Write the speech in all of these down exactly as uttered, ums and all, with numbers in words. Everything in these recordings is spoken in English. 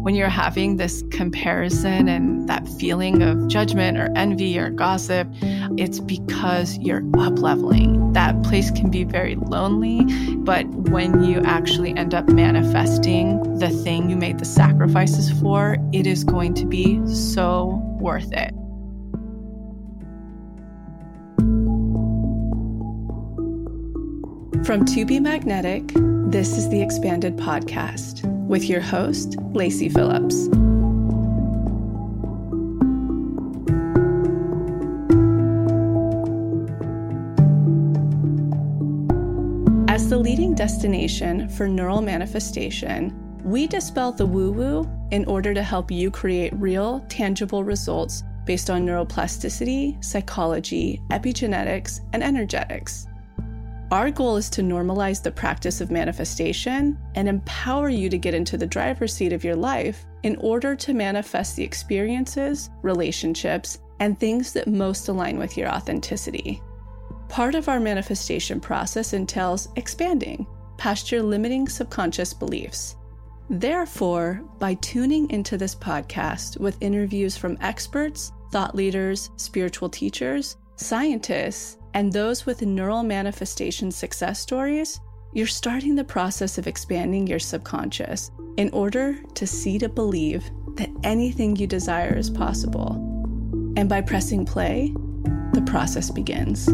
when you're having this comparison and that feeling of judgment or envy or gossip, it's because you're up-leveling. That place can be very lonely, but when you actually end up manifesting the thing you made the sacrifices for, it is going to be so worth it. From To Be Magnetic, this is the Expanded Podcast with your host, Lacey Phillips. As the leading destination for neural manifestation, we dispel the woo-woo in order to help you create real, tangible results based on neuroplasticity, psychology, epigenetics, and energetics. Our goal is to normalize the practice of manifestation and empower you to get into the driver's seat of your life in order to manifest the experiences, relationships, and things that most align with your authenticity. Part of our manifestation process entails expanding past your limiting subconscious beliefs. Therefore, by tuning into this podcast with interviews from experts, thought leaders, spiritual teachers, scientists, and those with neural manifestation success stories, you're starting the process of expanding your subconscious in order to see to believe that anything you desire is possible. And by pressing play, the process begins.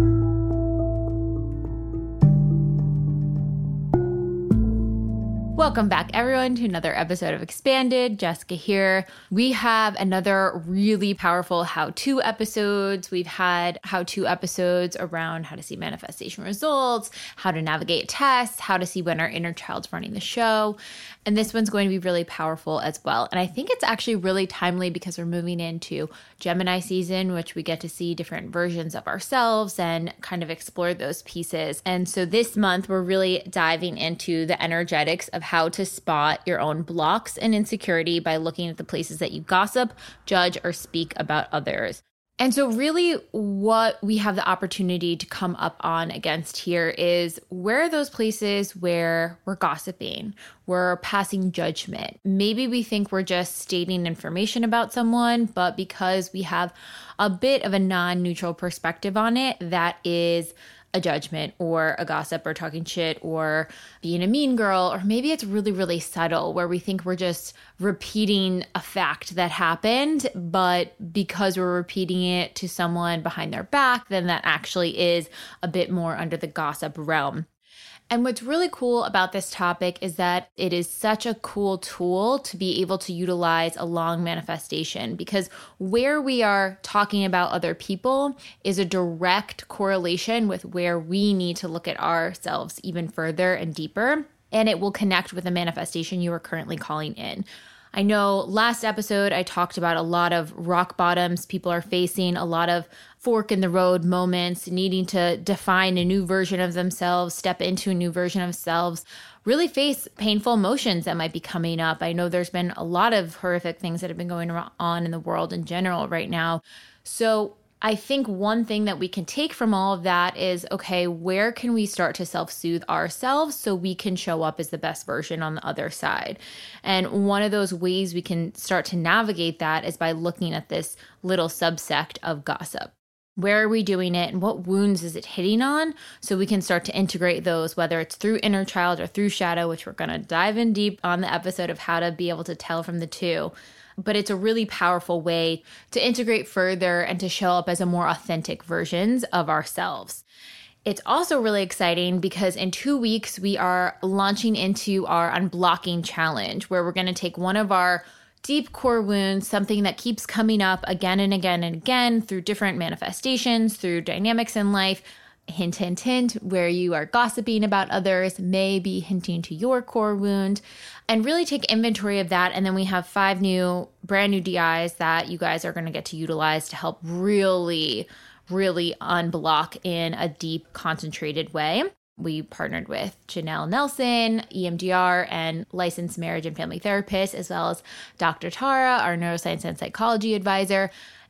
Welcome back, everyone, to another episode of Expanded. Jessica here. We have another really powerful how-to episodes. We've had how-to episodes around how to see manifestation results, how to navigate tests, how to see when our inner child's running the show. And this one's going to be really powerful as well. And I think it's actually really timely because we're moving into Gemini season, which we get to see different versions of ourselves and kind of explore those pieces. And so this month, we're really diving into the energetics of how to spot your own blocks and insecurity by looking at the places that you gossip, judge, or speak about others. And so really what we have the opportunity to come up on against here is where are those places where we're gossiping, we're passing judgment. Maybe we think we're just stating information about someone, but because we have a bit of a non-neutral perspective on it, that is a judgment or a gossip or talking shit or being a mean girl, or maybe it's really, really subtle where we think we're just repeating a fact that happened, but because we're repeating it to someone behind their back, then that actually is a bit more under the gossip realm. And what's really cool about this topic is that it is such a cool tool to be able to utilize along manifestation, because where we are talking about other people is a direct correlation with where we need to look at ourselves even further and deeper, and it will connect with the manifestation you are currently calling in. I know last episode I talked about a lot of rock bottoms people are facing, a lot of fork in the road moments, needing to define a new version of themselves, step into a new version of themselves, really face painful emotions that might be coming up. I know there's been a lot of horrific things that have been going on in the world in general right now. So I think one thing that we can take from all of that is, okay, where can we start to self-soothe ourselves so we can show up as the best version on the other side? And one of those ways we can start to navigate that is by looking at this little subsect of gossip. Where are we doing it and what wounds is it hitting on? So we can start to integrate those, whether it's through inner child or through shadow, which we're going to dive in deep on the episode of how to be able to tell from the two. But it's a really powerful way to integrate further and to show up as a more authentic versions of ourselves. It's also really exciting because in two weeks, we are launching into our Unblocking Challenge, where we're going to take one of our deep core wounds, something that keeps coming up again and again and again through different manifestations, through dynamics in life, hint, hint, hint, where you are gossiping about others, may be hinting to your core wound, and really take inventory of that. And then we have five new, brand new D Is that you guys are going to get to utilize to help really, really unblock in a deep, concentrated way. We partnered with Janelle Nelson, E M D R, and licensed marriage and family therapist, as well as Doctor Tara, our neuroscience and psychology advisor.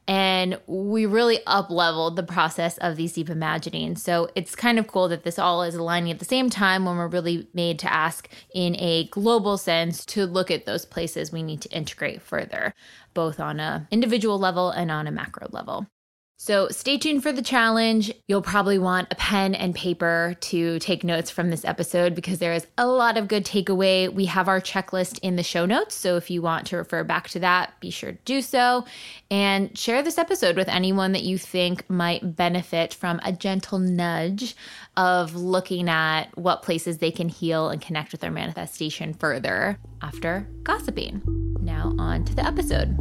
And we really up-leveled the process of these deep imagining. So it's kind of cool that this all is aligning at the same time when we're really made to ask in a global sense to look at those places we need to integrate further, both on an individual level and on a macro level. So stay tuned for the challenge. You'll probably want a pen and paper to take notes from this episode because there is a lot of good takeaway. We have our checklist in the show notes, so if you want to refer back to that, be sure to do so. And share this episode with anyone that you think might benefit from a gentle nudge of looking at what places they can heal and connect with their manifestation further after gossiping. Now on to the episode.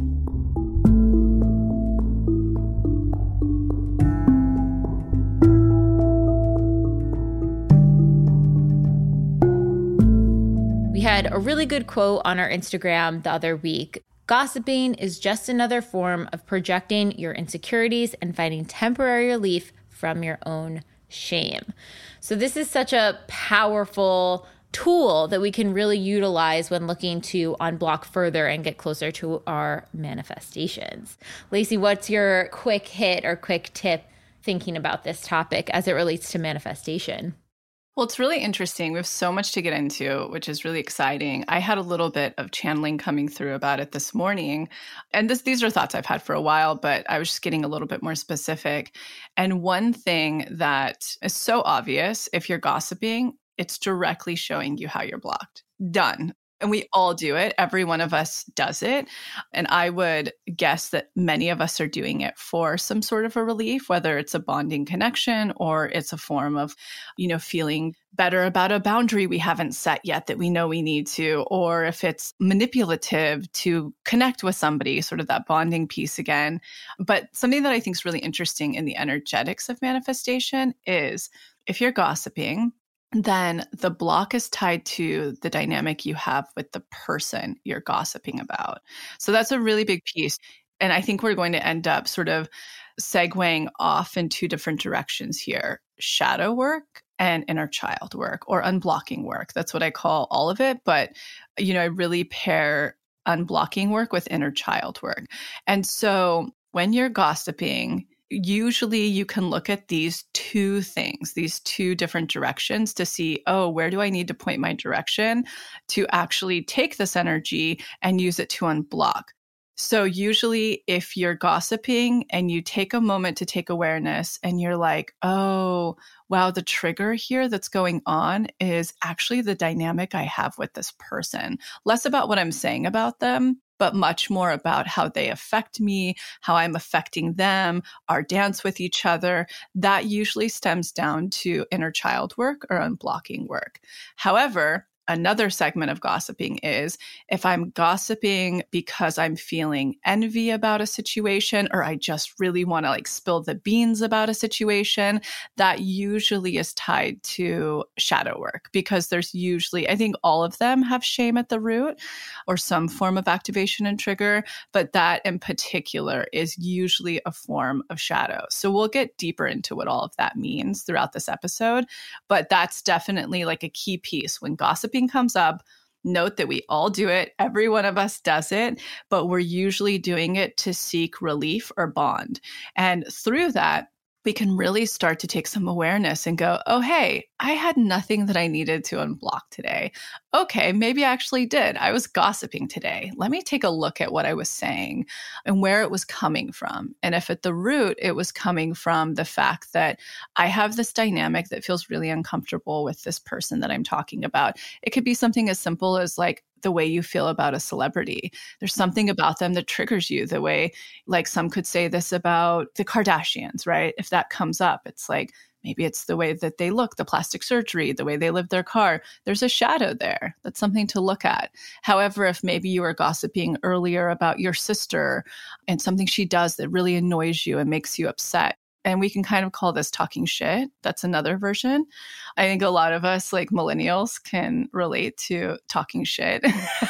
We had a really good quote on our Instagram the other week. Gossiping is just another form of projecting your insecurities and finding temporary relief from your own shame. So this is such a powerful tool that we can really utilize when looking to unblock further and get closer to our manifestations. Lacey, what's your quick hit or quick tip thinking about this topic as it relates to manifestation? Well, it's really interesting. We have so much to get into, which is really exciting. I had a little bit of channeling coming through about it this morning. And this, these are thoughts I've had for a while, but I was just getting a little bit more specific. And one thing that is so obvious, if you're gossiping, it's directly showing you how you're blocked. Done. And we all do it. Every one of us does it. And I would guess that many of us are doing it for some sort of a relief, whether it's a bonding connection or it's a form of, you know, feeling better about a boundary we haven't set yet that we know we need to, or if it's manipulative to connect with somebody, sort of that bonding piece again. But something that I think is really interesting in the energetics of manifestation is if you're gossiping, then the block is tied to the dynamic you have with the person you're gossiping about. So that's a really big piece. And I think we're going to end up sort of segueing off in two different directions here: shadow work and inner child work, or unblocking work. That's what I call all of it. But, you know, I really pair unblocking work with inner child work. And so when you're gossiping, usually you can look at these two things, these two different directions to see, oh, where do I need to point my direction to actually take this energy and use it to unblock? So usually if you're gossiping and you take a moment to take awareness and you're like, oh, wow, the trigger here that's going on is actually the dynamic I have with this person. Less about what I'm saying about them, but much more about how they affect me, how I'm affecting them, our dance with each other. That usually stems down to inner child work or unblocking work. However, another segment of gossiping is if I'm gossiping because I'm feeling envy about a situation, or I just really want to like spill the beans about a situation, that usually is tied to shadow work, because there's usually, I think all of them have shame at the root or some form of activation and trigger, but that in particular is usually a form of shadow. So we'll get deeper into what all of that means throughout this episode, but that's definitely like a key piece. When gossiping comes up, note that we all do it. Every one of us does it, but we're usually doing it to seek relief or bond. And through that, we can really start to take some awareness and go, oh, hey, I had nothing that I needed to unblock today. Okay, maybe I actually did. I was gossiping today. Let me take a look at what I was saying and where it was coming from. And if at the root, it was coming from the fact that I have this dynamic that feels really uncomfortable with this person that I'm talking about. It could be something as simple as like, the way you feel about a celebrity. There's something about them that triggers you the way, like some could say this about the Kardashians, right? If that comes up, it's like, maybe it's the way that they look, the plastic surgery, the way they live their car. There's a shadow there. That's something to look at. However, if maybe you were gossiping earlier about your sister and something she does that really annoys you and makes you upset, and we can kind of call this talking shit. That's another version. I think a lot of us, like millennials, can relate to talking shit.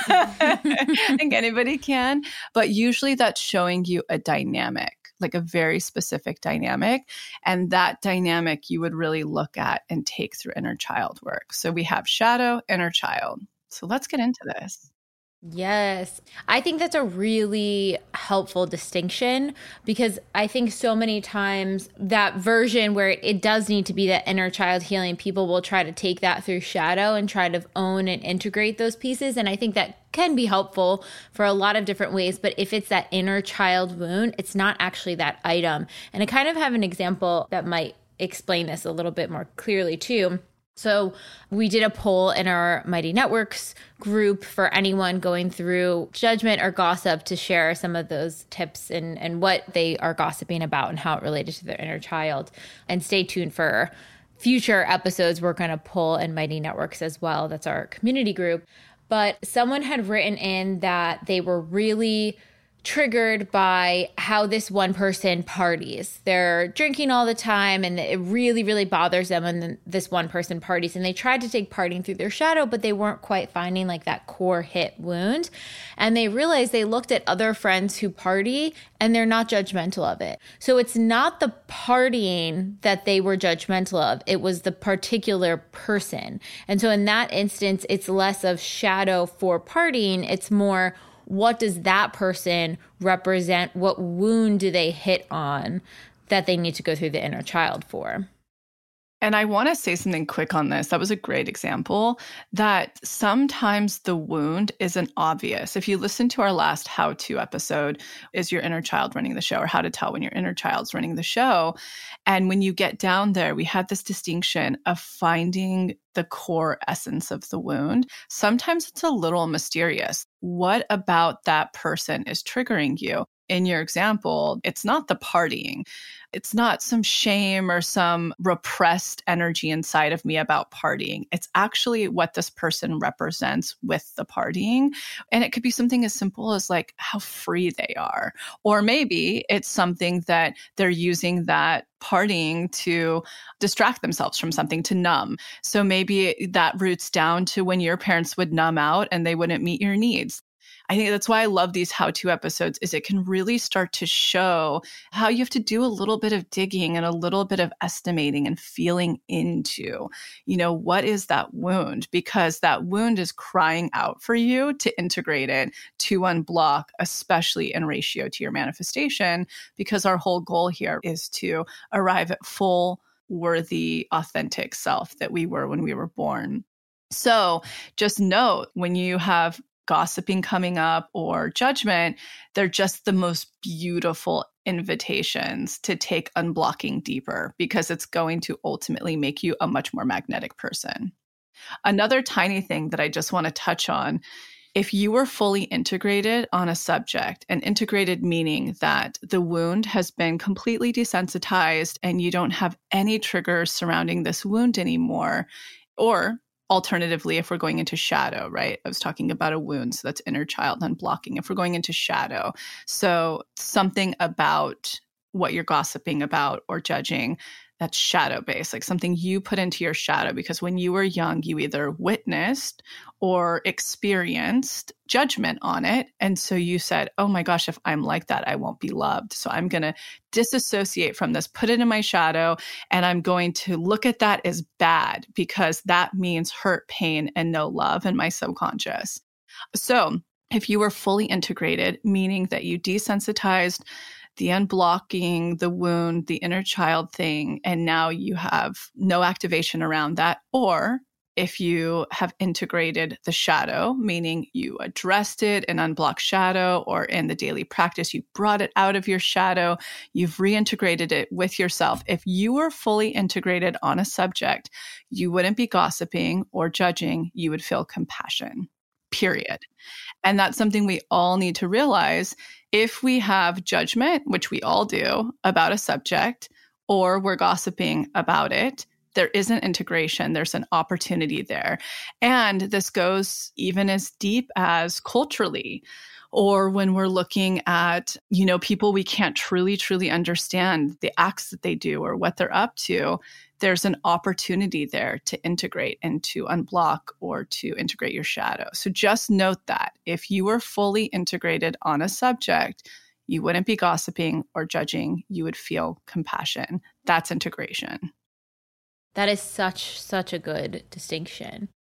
I think anybody can. But usually that's showing you a dynamic, like a very specific dynamic. And that dynamic you would really look at and take through inner child work. So we have shadow, inner child. So let's get into this. Yes. I think that's a really helpful distinction because I think so many times that version where it does need to be that inner child healing, people will try to take that through shadow and try to own and integrate those pieces. And I think that can be helpful for a lot of different ways. But if it's that inner child wound, it's not actually that item. And I kind of have an example that might explain this a little bit more clearly too. So we did a poll in our Mighty Networks group for anyone going through judgment or gossip to share some of those tips and, and what they are gossiping about and how it related to their inner child. And stay tuned for future episodes. We're going to pull in Mighty Networks as well. That's our community group. But someone had written in that they were really triggered by how this one person parties. They're drinking all the time and it really, really bothers them when this one person parties. And they tried to take partying through their shadow, but they weren't quite finding like that core hit wound. And they realized they looked at other friends who party and they're not judgmental of it. So it's not the partying that they were judgmental of. It was the particular person. And so in that instance, it's less of shadow for partying. It's more, what does that person represent? What wound do they hit on that they need to go through the inner child for? And I want to say something quick on this. That was a great example that sometimes the wound isn't obvious. If you listen to our last how-to episode, is your inner child running the show, or how to tell when your inner child's running the show? And when you get down there, we had this distinction of finding the core essence of the wound. Sometimes it's a little mysterious. What about that person is triggering you? In your example, it's not the partying. It's not some shame or some repressed energy inside of me about partying. It's actually what this person represents with the partying. And it could be something as simple as like how free they are. Or maybe it's something that they're using that partying to distract themselves from something, to numb. So maybe that roots down to when your parents would numb out and they wouldn't meet your needs. I think that's why I love these how-to episodes, is it can really start to show how you have to do a little bit of digging and a little bit of estimating and feeling into, you know, what is that wound? Because that wound is crying out for you to integrate it, to unblock, especially in ratio to your manifestation, because our whole goal here is to arrive at full, worthy, authentic self that we were when we were born. So just note when you have gossiping coming up or judgment, they're just the most beautiful invitations to take unblocking deeper, because it's going to ultimately make you a much more magnetic person. Another tiny thing that I just want to touch on, if you were fully integrated on a subject, and integrated meaning that the wound has been completely desensitized and you don't have any triggers surrounding this wound anymore, or alternatively, if we're going into shadow, right? I was talking about a wound, so that's inner child unblocking. If we're going into shadow, so something about what you're gossiping about or judging, that's shadow-based, like something you put into your shadow because when you were young, you either witnessed or experienced judgment on it. And so you said, oh my gosh, if I'm like that, I won't be loved. So I'm going to disassociate from this, put it in my shadow, and I'm going to look at that as bad because that means hurt, pain, and no love in my subconscious. So if you were fully integrated, meaning that you desensitized the unblocking, the wound, the inner child thing, and now you have no activation around that. Or if you have integrated the shadow, meaning you addressed it in unblocked shadow, or in the daily practice, you brought it out of your shadow, you've reintegrated it with yourself. If you were fully integrated on a subject, you wouldn't be gossiping or judging, you would feel compassion, period. And that's something we all need to realize. If we have judgment, which we all do, about a subject, or we're gossiping about it, there isn't integration. There's an opportunity there. And this goes even as deep as culturally, or when we're looking at, you know, people we can't truly, truly understand the acts that they do or what they're up to. There's an opportunity there to integrate and to unblock or to integrate your shadow. So just note that if you were fully integrated on a subject, you wouldn't be gossiping or judging. You would feel compassion. That's integration. That is such, such a good distinction.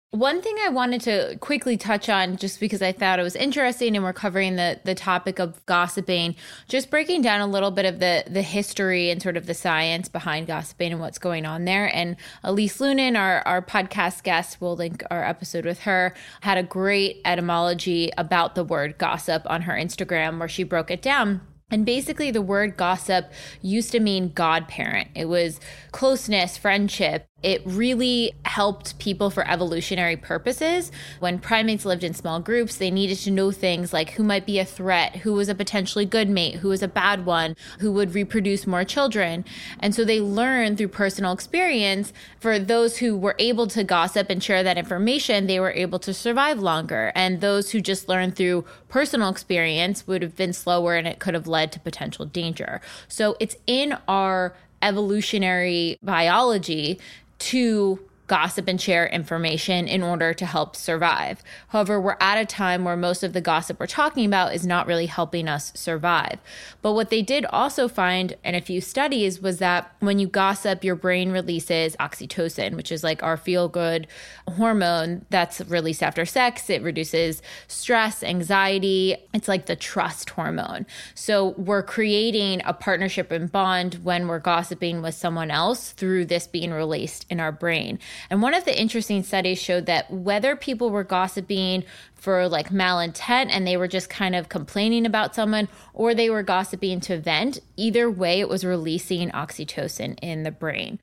One thing I wanted to quickly touch on, just because I thought it was interesting and we're covering the the topic of gossiping, just breaking down a little bit of the the history and sort of the science behind gossiping and what's going on there. And Elise Lunan, our, our podcast guest, we'll link our episode with her, had a great etymology about the word gossip on her Instagram where she broke it down. And basically the word gossip used to mean godparent. It was closeness, friendship. It really helped people for evolutionary purposes. When primates lived in small groups, they needed to know things like who might be a threat, who was a potentially good mate, who was a bad one, who would reproduce more children. And so they learned through personal experience. For those who were able to gossip and share that information, they were able to survive longer. And those who just learned through personal experience would have been slower, and it could have led to potential danger. So it's in our evolutionary biology to gossip and share information in order to help survive. However, we're at a time where most of the gossip we're talking about is not really helping us survive. But what they did also find in a few studies was that when you gossip, your brain releases oxytocin, which is like our feel-good hormone that's released after sex. It reduces stress, anxiety. It's like the trust hormone. So we're creating a partnership and bond when we're gossiping with someone else through this being released in our brain. And one of the interesting studies showed that whether people were gossiping for like malintent and they were just kind of complaining about someone, or they were gossiping to vent, either way, it was releasing oxytocin in the brain.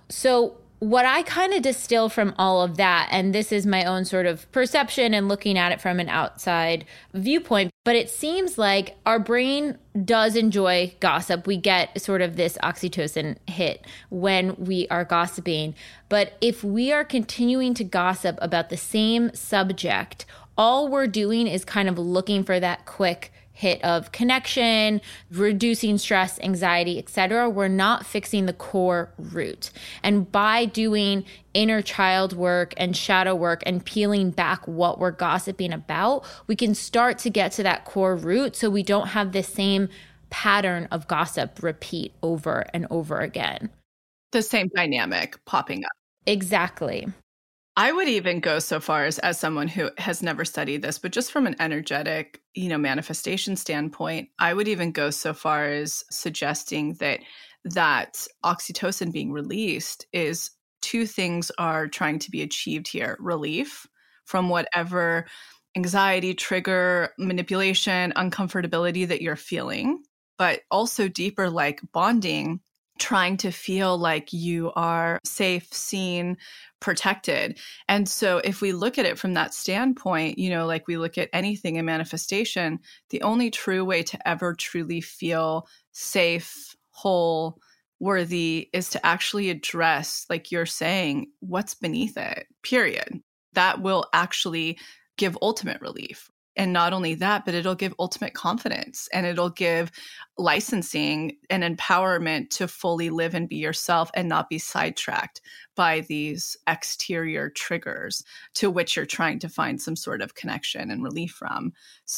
So what I kind of distill from all of that, and this is my own sort of perception and looking at it from an outside viewpoint, but it seems like our brain does enjoy gossip. We get sort of this oxytocin hit when we are gossiping. But if we are continuing to gossip about the same subject, all we're doing is kind of looking for that quick hit of connection, reducing stress, anxiety, et cetera. We're not fixing the core root. And by doing inner child work and shadow work and peeling back what we're gossiping about, we can start to get to that core root so we don't have the same pattern of gossip repeat over and over again. The same dynamic popping up. Exactly. I would even go so far as, as someone who has never studied this, but just from an energetic, you know, manifestation standpoint, I would even go so far as suggesting that that oxytocin being released is two things are trying to be achieved here. Relief from whatever anxiety, trigger, manipulation, uncomfortability that you're feeling, but also deeper like bonding, trying to feel like you are safe, seen, protected. And so if we look at it from that standpoint, you know, like we look at anything in manifestation, the only true way to ever truly feel safe, whole, worthy is to actually address, like you're saying, what's beneath it, period. That will actually give ultimate relief. And not only that, but it'll give ultimate confidence, and it'll give licensing and empowerment to fully live and be yourself and not be sidetracked by these exterior triggers to which you're trying to find some sort of connection and relief from.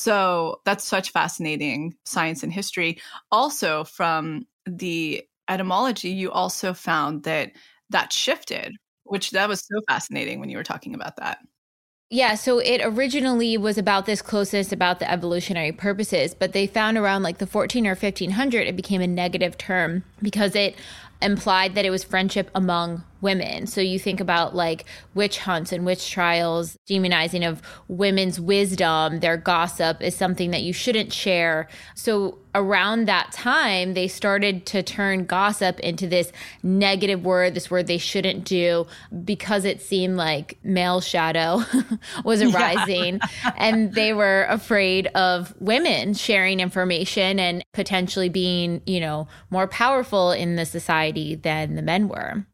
So that's such fascinating science and history. Also, from the etymology, you also found that that shifted, which that was so fascinating when you were talking about that. Yeah, so it originally was about this closeness, about the evolutionary purposes, but they found around like the fourteen or fifteen hundred, it became a negative term because it implied that it was friendship among women. So you think about like witch hunts and witch trials, demonizing of women's wisdom, their gossip is something that you shouldn't share. So around that time, they started to turn gossip into this negative word, this word they shouldn't do, because it seemed like male shadow was arising. Yeah. And they were afraid of women sharing information and potentially being, you know, more powerful in the society than the men were.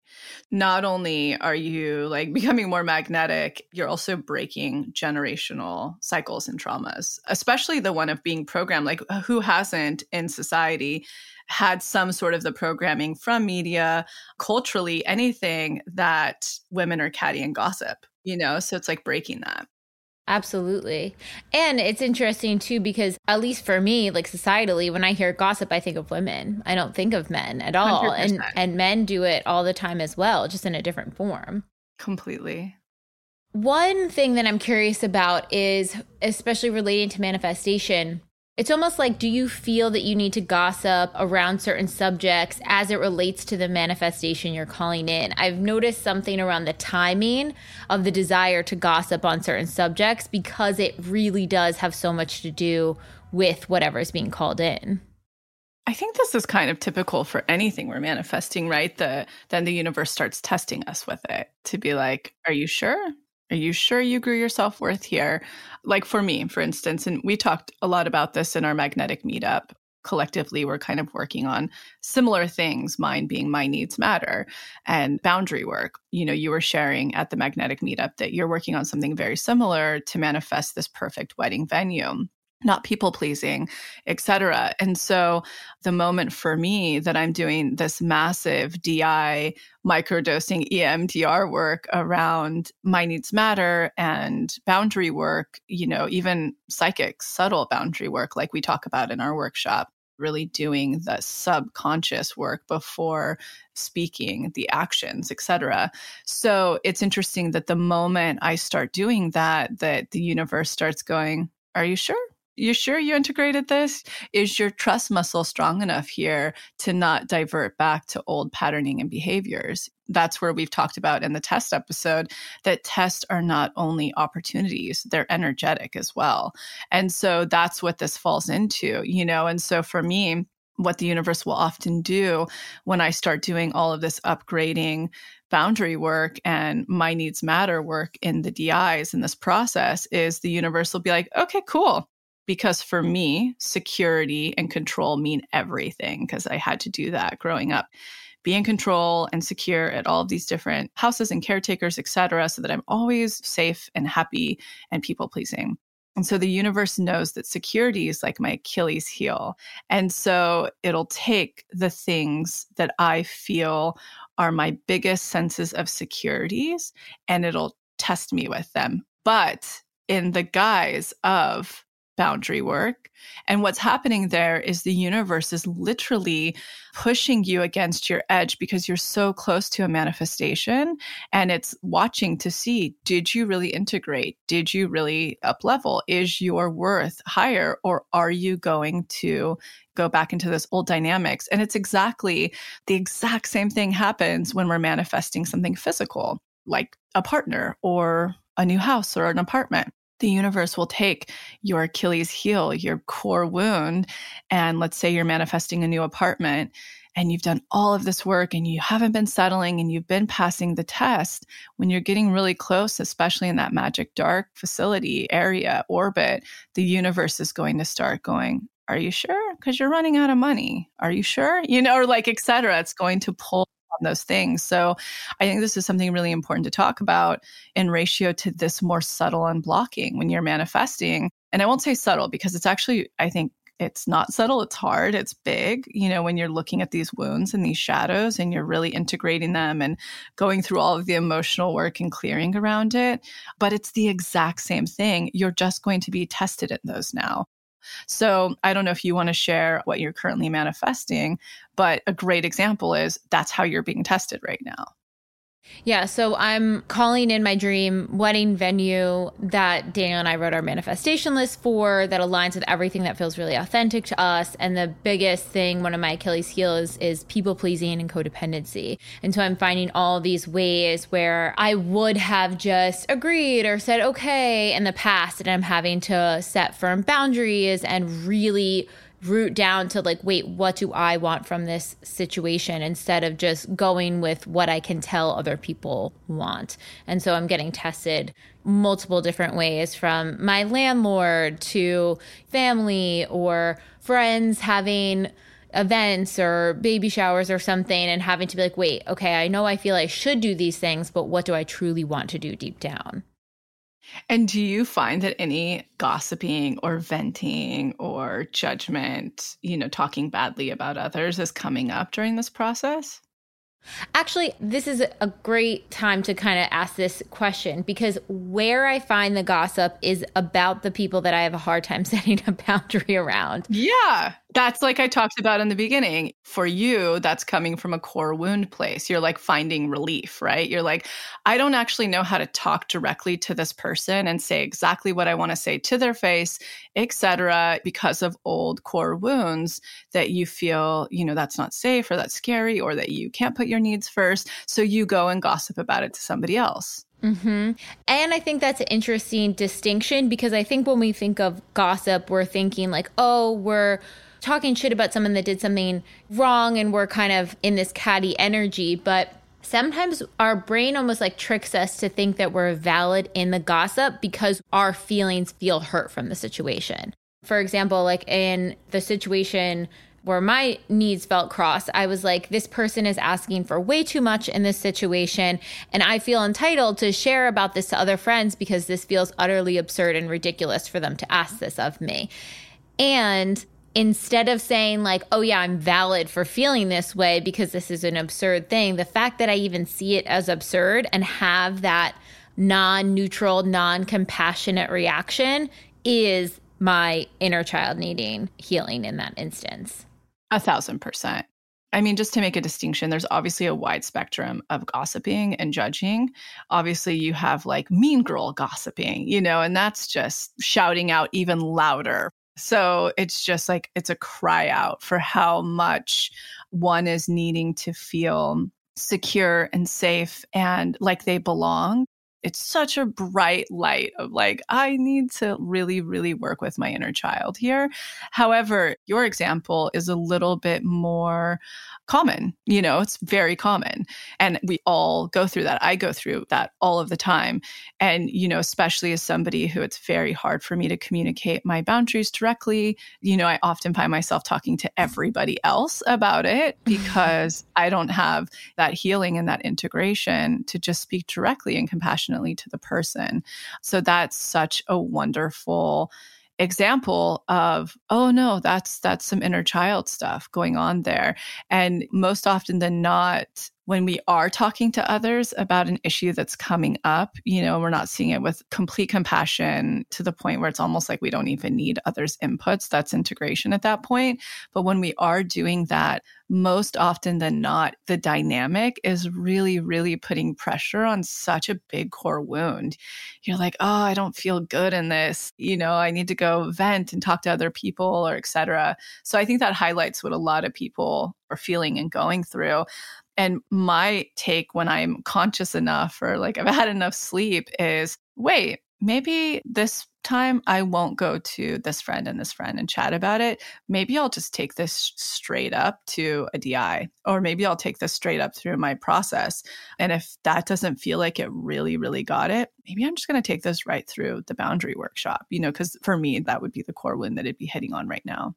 Not only are you like becoming more magnetic, you're also breaking generational cycles and traumas, especially the one of being programmed. Like who hasn't in society had some sort of the programming from media, culturally, anything that women are catty and gossip, you know? So it's like breaking that. Absolutely. And it's interesting too, because at least for me, like societally, when I hear gossip, I think of women. I don't think of men at all. one hundred percent. And and men do it all the time as well, just in a different form. Completely. One thing that I'm curious about is, especially relating to manifestation, it's almost like, do you feel that you need to gossip around certain subjects as it relates to the manifestation you're calling in? I've noticed something around the timing of the desire to gossip on certain subjects because it really does have so much to do with whatever is being called in. I think this is kind of typical for anything we're manifesting, right? The then the universe starts testing us with it to be like, are you sure? Are you sure you grew your self-worth here? Like for me, for instance, and we talked a lot about this in our magnetic meetup. Collectively, we're kind of working on similar things, mine being my needs matter and boundary work. You know, you were sharing at the magnetic meetup that you're working on something very similar to manifest this perfect wedding venue, not people pleasing, et cetera. And so the moment for me that I'm doing this massive D I microdosing E M D R work around my needs matter and boundary work, you know, even psychic, subtle boundary work, like we talk about in our workshop, really doing the subconscious work before speaking, the actions, et cetera. So it's interesting that the moment I start doing that, that the universe starts going, are you sure? You sure you integrated this? Is your trust muscle strong enough here to not divert back to old patterning and behaviors? That's where we've talked about in the test episode that tests are not only opportunities, they're energetic as well. And so that's what this falls into, you know? And so for me, what the universe will often do when I start doing all of this upgrading boundary work and my needs matter work in the D Is in this process is the universe will be like, okay, cool. Because for me, security and control mean everything because I had to do that growing up. Be in control and secure at all of these different houses and caretakers, et cetera, so that I'm always safe and happy and people pleasing. And so the universe knows that security is like my Achilles heel. And so it'll take the things that I feel are my biggest senses of securities and it'll test me with them, but in the guise of boundary work. And what's happening there is the universe is literally pushing you against your edge because you're so close to a manifestation and it's watching to see, did you really integrate? Did you really up level? Is your worth higher or are you going to go back into those old dynamics? And it's exactly the exact same thing happens when we're manifesting something physical, like a partner or a new house or an apartment. The universe will take your Achilles heel, your core wound, and let's say you're manifesting a new apartment and you've done all of this work and you haven't been settling and you've been passing the test. When you're getting really close, especially in that magic dark facility area orbit, the universe is going to start going, are you sure? Because you're running out of money. Are you sure? You know, or like, et cetera. It's going to pull on those things. So I think this is something really important to talk about in ratio to this more subtle unblocking when you're manifesting. And I won't say subtle because it's actually, I think it's not subtle. It's hard. It's big. You know, when you're looking at these wounds and these shadows and you're really integrating them and going through all of the emotional work and clearing around it. But it's the exact same thing. You're just going to be tested in those now. So I don't know if you want to share what you're currently manifesting, but a great example is that's how you're being tested right now. Yeah, so I'm calling in my dream wedding venue that Daniel and I wrote our manifestation list for that aligns with everything that feels really authentic to us. And the biggest thing, one of my Achilles heels, is people pleasing and codependency. And so I'm finding all these ways where I would have just agreed or said okay in the past, and I'm having to set firm boundaries and really root down to like, wait, what do I want from this situation instead of just going with what I can tell other people want. And so I'm getting tested multiple different ways, from my landlord to family or friends having events or baby showers or something, and having to be like, wait, okay, I know I feel I should do these things, but what do I truly want to do deep down? And do you find that any gossiping or venting or judgment, you know, talking badly about others is coming up during this process? Actually, this is a great time to kind of ask this question, because where I find the gossip is about the people that I have a hard time setting a boundary around. Yeah. That's like I talked about in the beginning. For you, that's coming from a core wound place. You're like finding relief, right? You're like, I don't actually know how to talk directly to this person and say exactly what I want to say to their face, et cetera, because of old core wounds that you feel, you know, that's not safe or that's scary or that you can't put your needs first. So you go and gossip about it to somebody else. Mm-hmm. And I think that's an interesting distinction because I think when we think of gossip, we're thinking like, oh, we're talking shit about someone that did something wrong and we're kind of in this catty energy. But sometimes our brain almost like tricks us to think that we're valid in the gossip because our feelings feel hurt from the situation. For example, like in the situation where my needs felt crossed, I was like, this person is asking for way too much in this situation. And I feel entitled to share about this to other friends because this feels utterly absurd and ridiculous for them to ask this of me. And instead of saying like, oh yeah, I'm valid for feeling this way because this is an absurd thing, the fact that I even see it as absurd and have that non-neutral, non-compassionate reaction is my inner child needing healing in that instance. A thousand percent. I mean, just to make a distinction, there's obviously a wide spectrum of gossiping and judging. Obviously, you have like mean girl gossiping, you know, and that's just shouting out even louder. So it's just like, it's a cry out for how much one is needing to feel secure and safe and like they belong. It's such a bright light of like, I need to really, really work with my inner child here. However, your example is a little bit more common. You know, it's very common. And we all go through that. I go through that all of the time. And, you know, especially as somebody who it's very hard for me to communicate my boundaries directly, you know, I often find myself talking to everybody else about it because I don't have that healing and that integration to just speak directly and compassionately to the person. So that's such a wonderful example of, oh no, that's that's some inner child stuff going on there. And most often than not, when we are talking to others about an issue that's coming up, you know, we're not seeing it with complete compassion to the point where it's almost like we don't even need others' inputs. That's integration at that point. But when we are doing that, most often than not, the dynamic is really, really putting pressure on such a big core wound. You're like, oh, I don't feel good in this. You know, I need to go vent and talk to other people or et cetera. So I think that highlights what a lot of people are feeling and going through. And my take when I'm conscious enough or like I've had enough sleep is, wait, maybe this time I won't go to this friend and this friend and chat about it. Maybe I'll just take this straight up to a D I, or maybe I'll take this straight up through my process. And if that doesn't feel like it really, really got it, maybe I'm just going to take this right through the boundary workshop, you know, because for me, that would be the core wound that it'd be hitting on right now.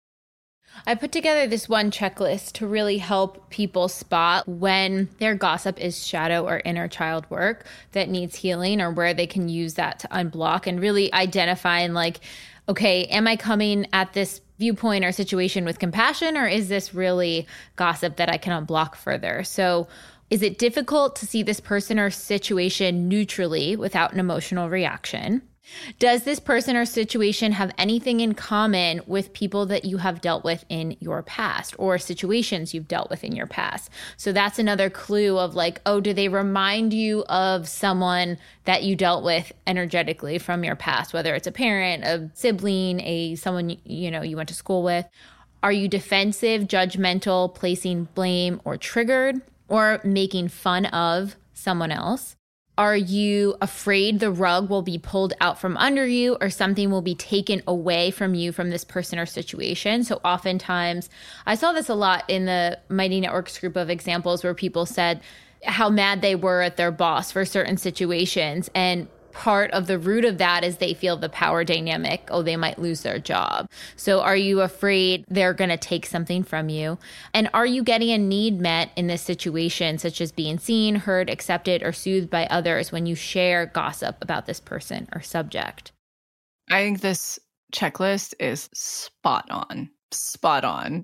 I put together this one checklist to really help people spot when their gossip is shadow or inner child work that needs healing, or where they can use that to unblock and really identify and like, okay, am I coming at this viewpoint or situation with compassion, or is this really gossip that I can unblock further? So is it difficult to see this person or situation neutrally without an emotional reaction? Does this person or situation have anything in common with people that you have dealt with in your past, or situations you've dealt with in your past? So that's another clue of like, oh, do they remind you of someone that you dealt with energetically from your past, whether it's a parent, a sibling, a someone, you know, you went to school with? Are you defensive, judgmental, placing blame or triggered, or making fun of someone else? Are you afraid the rug will be pulled out from under you, or something will be taken away from you from this person or situation? So oftentimes, I saw this a lot in the Mighty Networks group of examples where people said how mad they were at their boss for certain situations. And part of the root of that is they feel the power dynamic. Oh, they might lose their job. So are you afraid they're going to take something from you? And are you getting a need met in this situation, such as being seen, heard, accepted, or soothed by others when you share gossip about this person or subject? I think this checklist is spot on, spot on.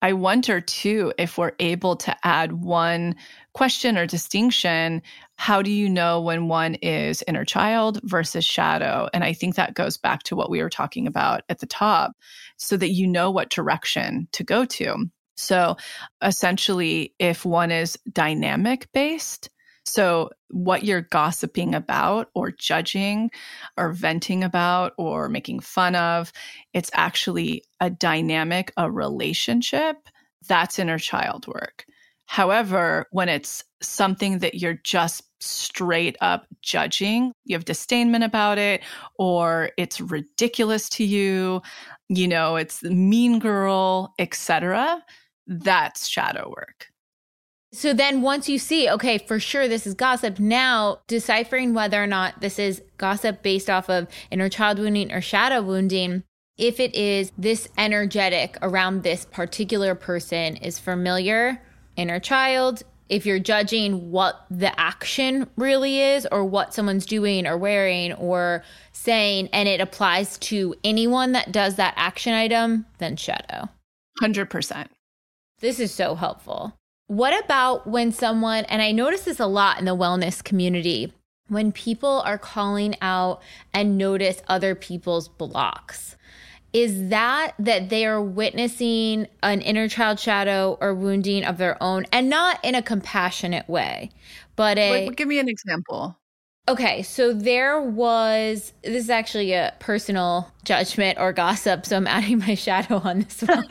I wonder too, if we're able to add one question or distinction, how do you know when one is inner child versus shadow? And I think that goes back to what we were talking about at the top, so that you know what direction to go to. So essentially, if one is dynamic based, so what you're gossiping about or judging or venting about or making fun of, it's actually a dynamic, a relationship, that's inner child work. However, when it's something that you're just straight up judging, you have disdainment about it, or it's ridiculous to you, you know, it's the mean girl, et cetera, that's shadow work. So then once you see, okay, for sure, this is gossip, now deciphering whether or not this is gossip based off of inner child wounding or shadow wounding, if it is this energetic around this particular person is familiar, inner child, if you're judging what the action really is or what someone's doing or wearing or saying, and it applies to anyone that does that action item, then shadow. one hundred percent. This is so helpful. What about when someone, and I notice this a lot in the wellness community, when people are calling out and notice other people's blocks? Is that that they are witnessing an inner child shadow or wounding of their own, and not in a compassionate way, but a... Wait, give me an example. Okay, so there was, this is actually a personal judgment or gossip, so I'm adding my shadow on this one.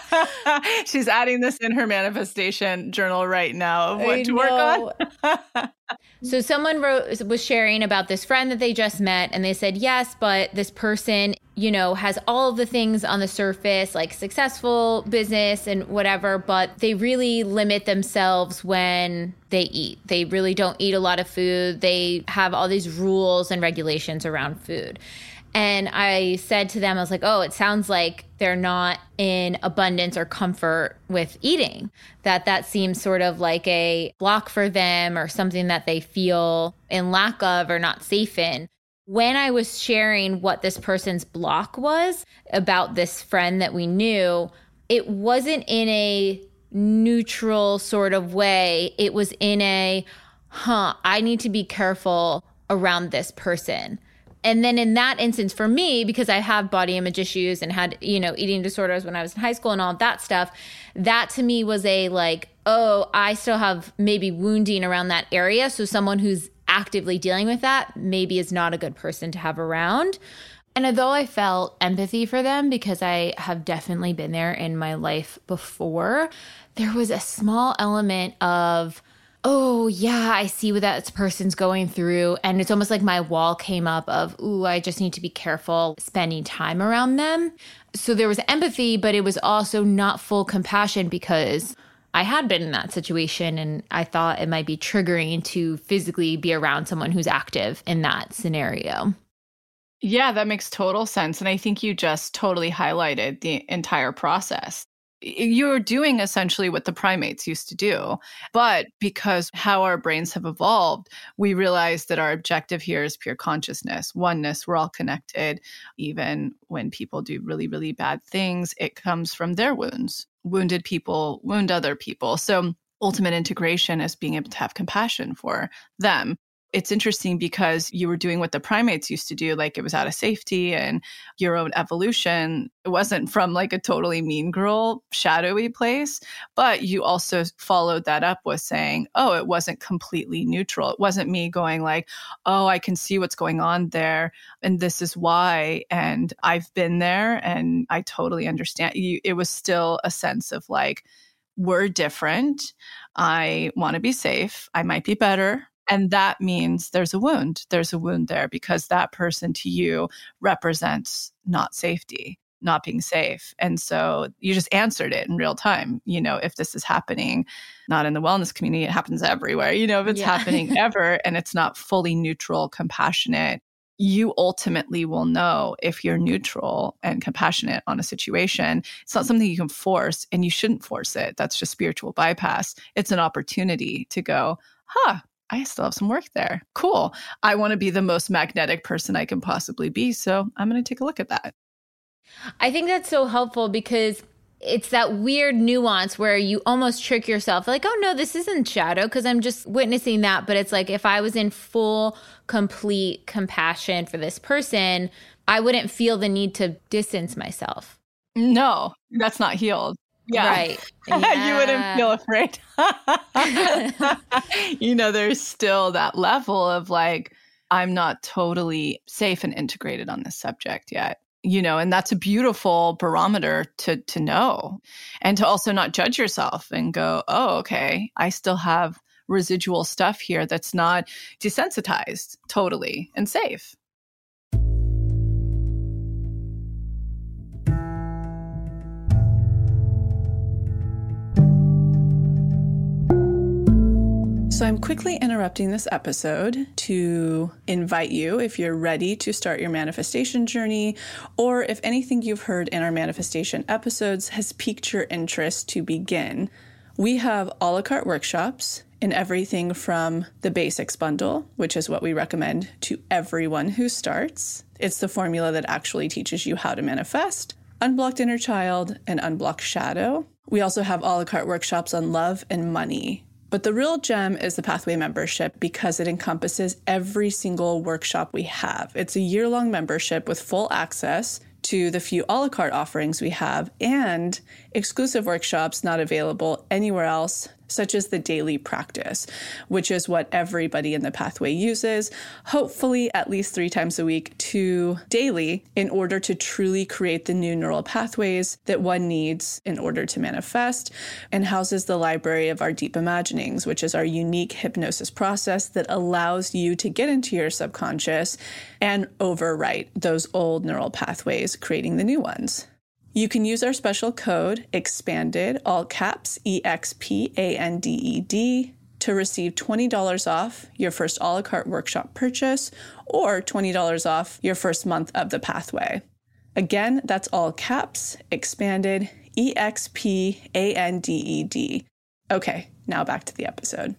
She's adding this in her manifestation journal right now of what I to know. work on. So someone wrote, was sharing about this friend that they just met, and they said, yes, but this person, you know, has all of the things on the surface, like successful business and whatever, but they really limit themselves when they eat. They really don't eat a lot of food. They have all these rules and regulations around food. And I said to them, I was like, oh, it sounds like they're not in abundance or comfort with eating, that that seems sort of like a block for them or something that they feel in lack of or not safe in. When I was sharing what this person's block was about this friend that we knew, it wasn't in a neutral sort of way. It was in a, huh, I need to be careful around this person. And then in that instance, for me, because I have body image issues and had, you know, eating disorders when I was in high school and all that stuff, that to me was a like, oh, I still have maybe wounding around that area. So someone who's actively dealing with that maybe is not a good person to have around. And although I felt empathy for them because I have definitely been there in my life before, there was a small element of, oh, yeah, I see what that person's going through. And it's almost like my wall came up of, ooh, I just need to be careful spending time around them. So there was empathy, but it was also not full compassion because I had been in that situation and I thought it might be triggering to physically be around someone who's active in that scenario. Yeah, that makes total sense. And I think you just totally highlighted the entire process. You're doing essentially what the primates used to do. But because how our brains have evolved, we realize that our objective here is pure consciousness, oneness. We're all connected. Even when people do really, really bad things, it comes from their wounds. Wounded people wound other people. So ultimate integration is being able to have compassion for them. It's interesting because you were doing what the primates used to do, like it was out of safety and your own evolution. It wasn't from like a totally mean girl, shadowy place, but you also followed that up with saying, oh, it wasn't completely neutral. It wasn't me going like, oh, I can see what's going on there and this is why. And I've been there and I totally understand. You, it was still a sense of like, we're different. I want to be safe. I might be better. And that means there's a wound. There's a wound there because that person to you represents not safety, not being safe. And so you just answered it in real time. You know, if this is happening, not in the wellness community, it happens everywhere. You know, if it's yeah. happening ever and it's not fully neutral, compassionate, you ultimately will know if you're neutral and compassionate on a situation. It's not something you can force and you shouldn't force it. That's just spiritual bypass. It's an opportunity to go, huh, I still have some work there. Cool. I want to be the most magnetic person I can possibly be. So I'm going to take a look at that. I think that's so helpful because It's that weird nuance where you almost trick yourself like, oh no, this isn't shadow because I'm just witnessing that. But it's like if I was in full, complete compassion for this person, I wouldn't feel the need to distance myself. No, that's not healed. Yeah. Right. Yeah. You wouldn't feel afraid. You know, there's still that level of like, I'm not totally safe and integrated on this subject yet. You know, and that's a beautiful barometer to to know, and to also not judge yourself and go, oh, okay, I still have residual stuff here that's not desensitized totally and safe. So I'm quickly interrupting this episode to invite you, if you're ready to start your manifestation journey, or if anything you've heard in our manifestation episodes has piqued your interest to begin. We have a la carte workshops in everything from the basics bundle, which is what we recommend to everyone who starts. It's the formula that actually teaches you how to manifest, unblocked inner child, and unblocked shadow. We also have a la carte workshops on love and money. But the real gem is the Pathway membership because it encompasses every single workshop we have. It's a year-long membership with full access to the few a la carte offerings we have and exclusive workshops not available anywhere else, such as the daily practice, which is what everybody in the Pathway uses, hopefully at least three times a week to daily, in order to truly create the new neural pathways that one needs in order to manifest, and houses the library of our deep imaginings, which is our unique hypnosis process that allows you to get into your subconscious and overwrite those old neural pathways, creating the new ones. You can use our special code EXPANDED, all caps, E X P A N D E D, to receive twenty dollars off your first a la carte workshop purchase or twenty dollars off your first month of the Pathway. Again, that's all caps, EXPANDED, E X P A N D E D. Okay, now back to the episode.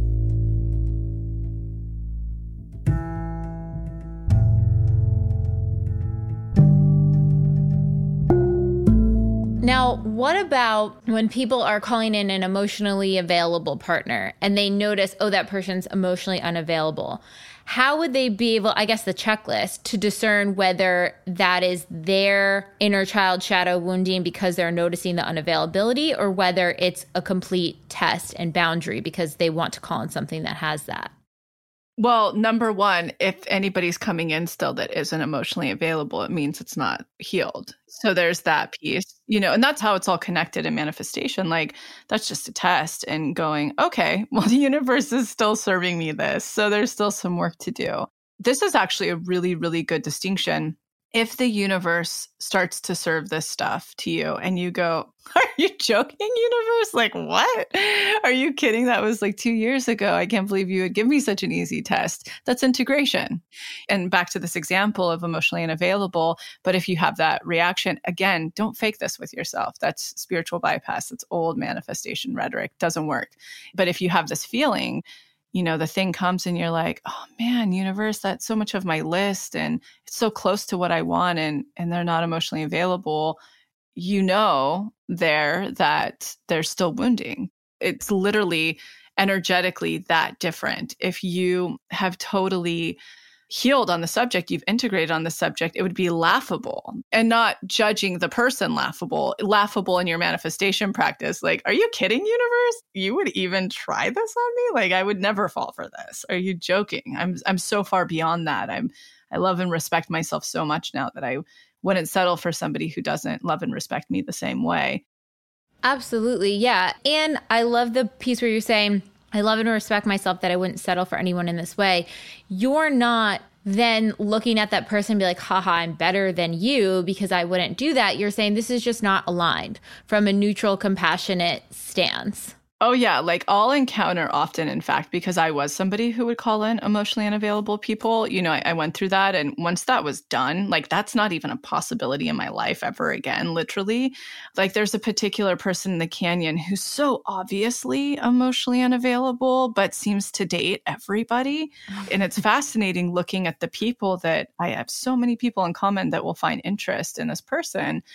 Now, what about when people are calling in an emotionally available partner and they notice, oh, that person's emotionally unavailable? How would they be able, I guess the checklist, to discern whether that is their inner child shadow wounding because they're noticing the unavailability, or whether it's a complete test and boundary because they want to call in something that has that? Well, number one, if anybody's coming in still that isn't emotionally available, it means it's not healed. So there's that piece, you know, and that's how it's all connected in manifestation. Like, that's just a test and going, okay, well, the universe is still serving me this. So there's still some work to do. This is actually a really, really good distinction. If the universe starts to serve this stuff to you and you go, are you joking, universe? Like, what? Are you kidding? That was like two years ago. I can't believe you would give me such an easy test. That's integration. And back to this example of emotionally unavailable. But if you have that reaction, again, don't fake this with yourself. That's spiritual bypass. It's old manifestation rhetoric. Doesn't work. But if you have this feeling, you know, the thing comes and you're like, oh man, universe, that's so much of my list and it's so close to what I want, and and they're not emotionally available, you know there that they're still wounding. It's literally energetically that different. If you have totally healed on the subject, you've integrated on the subject, it would be laughable, and not judging the person laughable, laughable in your manifestation practice. Like, are you kidding, universe? You would even try this on me? Like, I would never fall for this. Are you joking? I'm I'm so far beyond that. I'm I love and respect myself so much now that I wouldn't settle for somebody who doesn't love and respect me the same way. Absolutely. Yeah. And I love the piece where you're saying, I love and respect myself that I wouldn't settle for anyone in this way. You're not then looking at that person and be like, haha, I'm better than you because I wouldn't do that. You're saying this is just not aligned from a neutral, compassionate stance. Oh, yeah. Like, I'll encounter often, in fact, because I was somebody who would call in emotionally unavailable people. You know, I, I went through that. And once that was done, like, that's not even a possibility in my life ever again, literally. Like, there's a particular person in the canyon who's so obviously emotionally unavailable, but seems to date everybody. And it's fascinating looking at the people that I have so many people in common that will find interest in this person.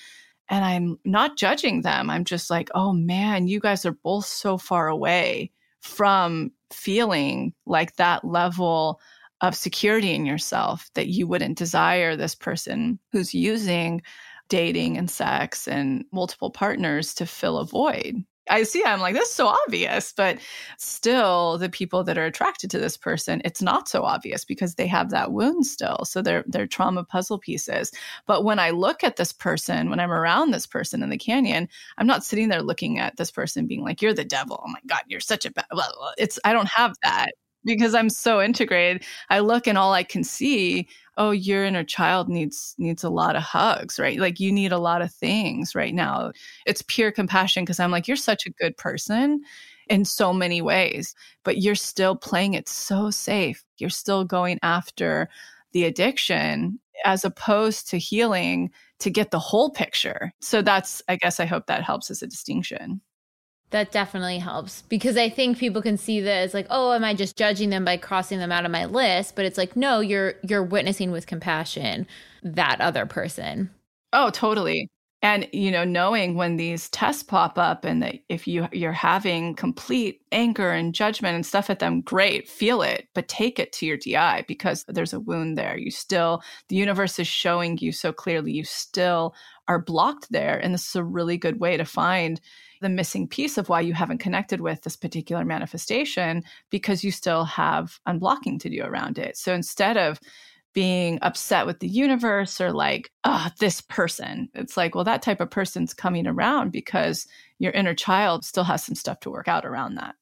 And I'm not judging them. I'm just like, oh man, you guys are both so far away from feeling like that level of security in yourself that you wouldn't desire this person who's using dating and sex and multiple partners to fill a void. I see, I'm like, this is so obvious, but still the people that are attracted to this person, it's not so obvious because they have that wound still. So they're, they're trauma puzzle pieces. But when I look at this person, when I'm around this person in the canyon, I'm not sitting there looking at this person being like, you're the devil. Oh my God, you're such a bad, well, it's, I don't have that because I'm so integrated. I look and all I can see, oh, your inner child needs needs a lot of hugs, right? Like you need a lot of things right now. It's pure compassion because I'm like, you're such a good person in so many ways, but you're still playing it so safe. You're still going after the addiction as opposed to healing to get the whole picture. So that's, I guess I hope that helps as a distinction. That definitely helps because I think people can see this like, oh, am I just judging them by crossing them out of my list? But it's like, no, you're you're witnessing with compassion that other person. Oh, totally. And, you know, knowing when these tests pop up and that if you, you're having complete anger and judgment and stuff at them, great, feel it, but take it to your D I because there's a wound there. You still, the universe is showing you so clearly you still are blocked there. And this is a really good way to find the missing piece of why you haven't connected with this particular manifestation because you still have unblocking to do around it. So instead of being upset with the universe or like, ah, oh, this person, it's like, well, that type of person's coming around because your inner child still has some stuff to work out around that.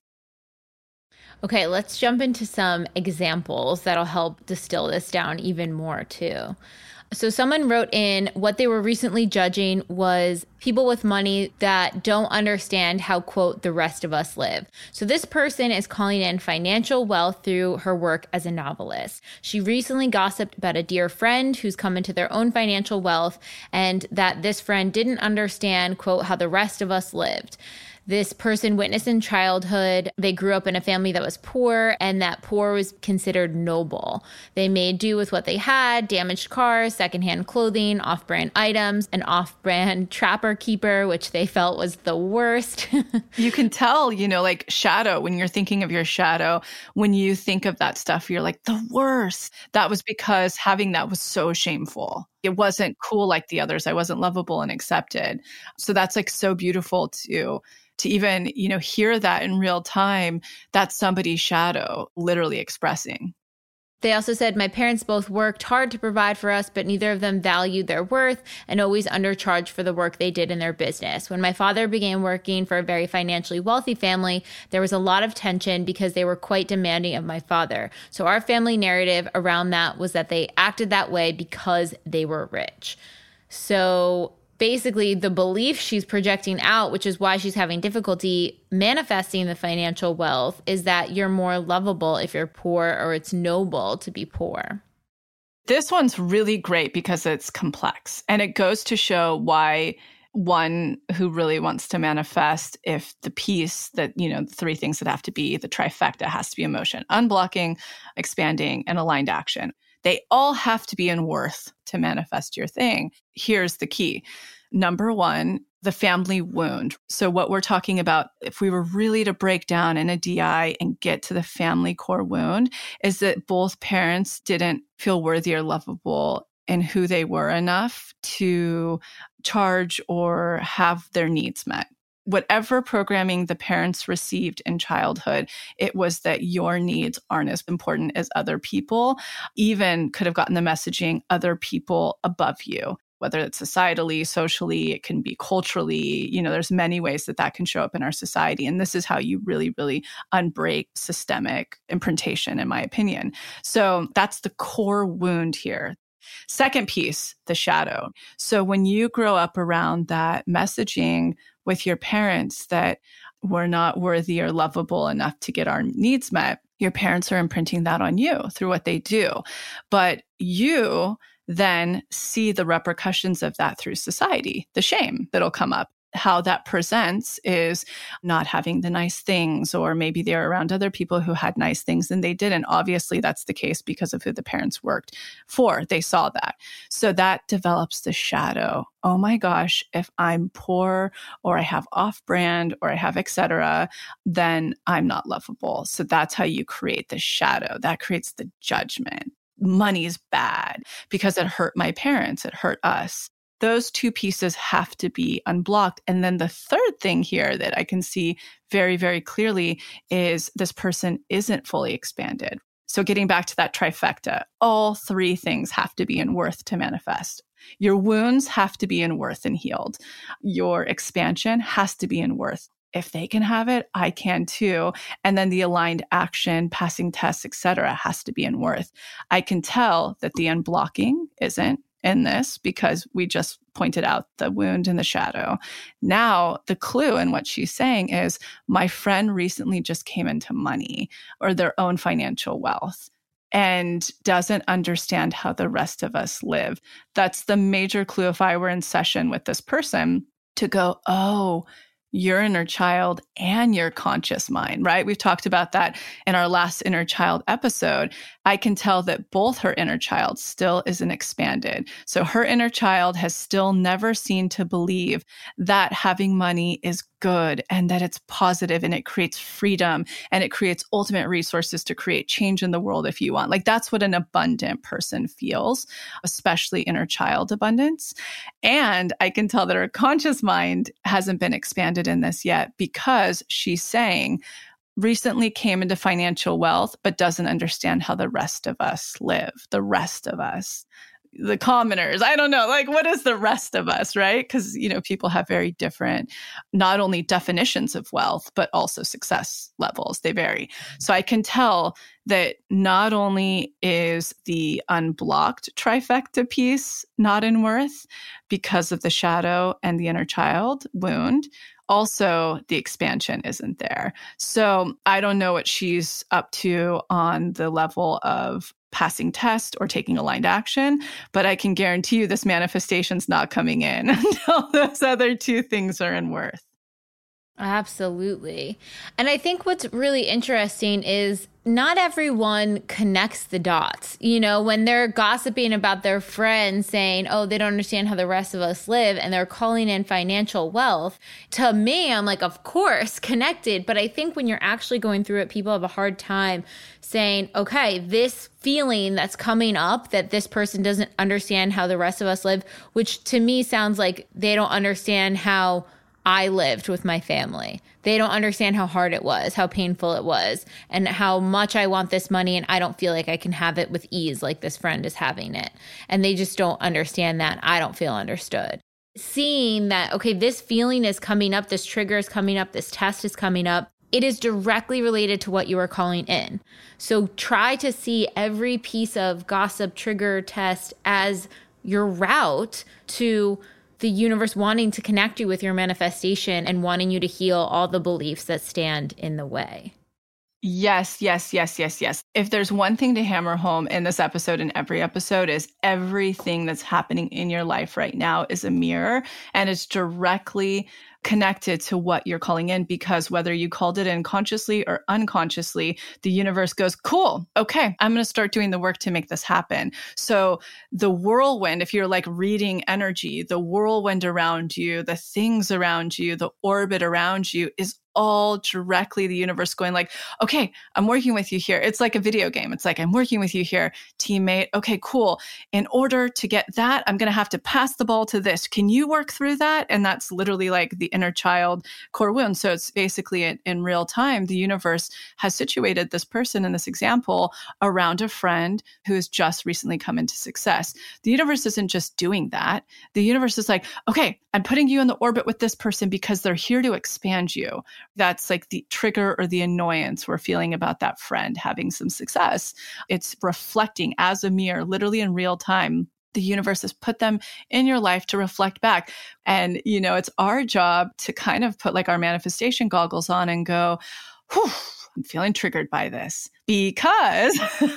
Okay, let's jump into some examples that'll help distill this down even more too. So someone wrote in what they were recently judging was people with money that don't understand how, quote, the rest of us live. So this person is calling in financial wealth through her work as a novelist. She recently gossiped about a dear friend who's come into their own financial wealth and that this friend didn't understand, quote, how the rest of us lived. This person witnessed in childhood, they grew up in a family that was poor, and that poor was considered noble. They made do with what they had, damaged cars, secondhand clothing, off-brand items, an off-brand trapper keeper, which they felt was the worst. You can tell, you know, like shadow, when you're thinking of your shadow, when you think of that stuff, you're like, the worst. That was because having that was so shameful. It wasn't cool like the others. I wasn't lovable and accepted. So that's like so beautiful to to even, you know, hear that in real time. That's somebody's shadow literally expressing. They also said, my parents both worked hard to provide for us, but neither of them valued their worth and always undercharged for the work they did in their business. When my father began working for a very financially wealthy family, there was a lot of tension because they were quite demanding of my father. So our family narrative around that was that they acted that way because they were rich. So basically, the belief she's projecting out, which is why she's having difficulty manifesting the financial wealth, is that you're more lovable if you're poor or it's noble to be poor. This one's really great because it's complex and it goes to show why one who really wants to manifest, if the piece that, you know, the three things that have to be, the trifecta has to be emotion, unblocking, expanding, and aligned action. They all have to be in worth to manifest your thing. Here's the key. Number one, the family wound. So what we're talking about, if we were really to break down in a D I and get to the family core wound, is that both parents didn't feel worthy or lovable in who they were enough to charge or have their needs met. Whatever programming the parents received in childhood, it was that your needs aren't as important as other people, even could have gotten the messaging, other people above you, whether it's societally, socially, it can be culturally, you know, there's many ways that that can show up in our society. And this is how you really, really unbreak systemic imprintation, in my opinion. So that's the core wound here. Second piece, the shadow. So when you grow up around that messaging with your parents that we're not worthy or lovable enough to get our needs met, your parents are imprinting that on you through what they do. But you then see the repercussions of that through society, the shame that'll come up. how that presents is not having the nice things, or maybe they're around other people who had nice things and they didn't. Obviously, that's the case because of who the parents worked for. They saw that. So that develops the shadow. Oh my gosh, if I'm poor or I have off-brand or I have et cetera, then I'm not lovable. So that's how you create the shadow. That creates the judgment. Money's bad because it hurt my parents. It hurt us. Those two pieces have to be unblocked. And then the third thing here that I can see very, very clearly is this person isn't fully expanded. So getting back to that trifecta, all three things have to be in worth to manifest. Your wounds have to be in worth and healed. Your expansion has to be in worth. If they can have it, I can too. And then the aligned action, passing tests, et cetera, has to be in worth. I can tell that the unblocking isn't in this because we just pointed out the wound and the shadow. Now, the clue in what she's saying is my friend recently just came into money or their own financial wealth and doesn't understand how the rest of us live. That's the major clue if I were in session with this person to go, oh, your inner child and your conscious mind, right? We've talked about that in our last inner child episode. I can tell that both her inner child still isn't expanded. So her inner child has still never seen to believe that having money is good and that it's positive and it creates freedom and it creates ultimate resources to create change in the world if you want. Like that's what an abundant person feels, especially inner child abundance. And I can tell that her conscious mind hasn't been expanded in this yet because she's saying, recently came into financial wealth, but doesn't understand how the rest of us live, the rest of us, the commoners. I don't know, like what is the rest of us, right? Because, you know, people have very different, not only definitions of wealth, but also success levels. They vary. So I can tell that not only is the unblocked trifecta piece not in worth because of the shadow and the inner child wound, also, the expansion isn't there. So I don't know what she's up to on the level of passing test or taking aligned action, but I can guarantee you this manifestation's not coming in until those other two things are in worth. Absolutely. And I think what's really interesting is not everyone connects the dots. You know, when they're gossiping about their friends saying, oh, they don't understand how the rest of us live, and they're calling in financial wealth, to me, I'm like, of course, connected. But I think when you're actually going through it, people have a hard time saying, okay, this feeling that's coming up that this person doesn't understand how the rest of us live, which to me sounds like they don't understand how I lived with my family. They don't understand how hard it was, how painful it was, and how much I want this money and I don't feel like I can have it with ease like this friend is having it. And they just don't understand that. I don't feel understood. Seeing that, okay, this feeling is coming up, this trigger is coming up, this test is coming up, it is directly related to what you are calling in. So try to see every piece of gossip, trigger, test as your route to the universe wanting to connect you with your manifestation and wanting you to heal all the beliefs that stand in the way. Yes, yes, yes, yes, yes. If there's one thing to hammer home in this episode and every episode is everything that's happening in your life right now is a mirror and it's directly connected to what you're calling in, because whether you called it in consciously or unconsciously, the universe goes, cool, okay, I'm going to start doing the work to make this happen. So the whirlwind, if you're like reading energy, the whirlwind around you, the things around you, the orbit around you is all directly the universe going like, okay, I'm working with you here. It's like a video game. It's like, I'm working with you here, teammate. Okay, cool. In order to get that, I'm going to have to pass the ball to this. Can you work through that? And that's literally like the inner child core wound. So it's basically in, in real time, the universe has situated this person in this example around a friend who has just recently come into success. The universe isn't just doing that. The universe is like, okay, I'm putting you in the orbit with this person because they're here to expand you. That's like the trigger or the annoyance we're feeling about that friend having some success. It's reflecting as a mirror, literally in real time. The universe has put them in your life to reflect back. And, you know, it's our job to kind of put like our manifestation goggles on and go, whew, I'm feeling triggered by this. because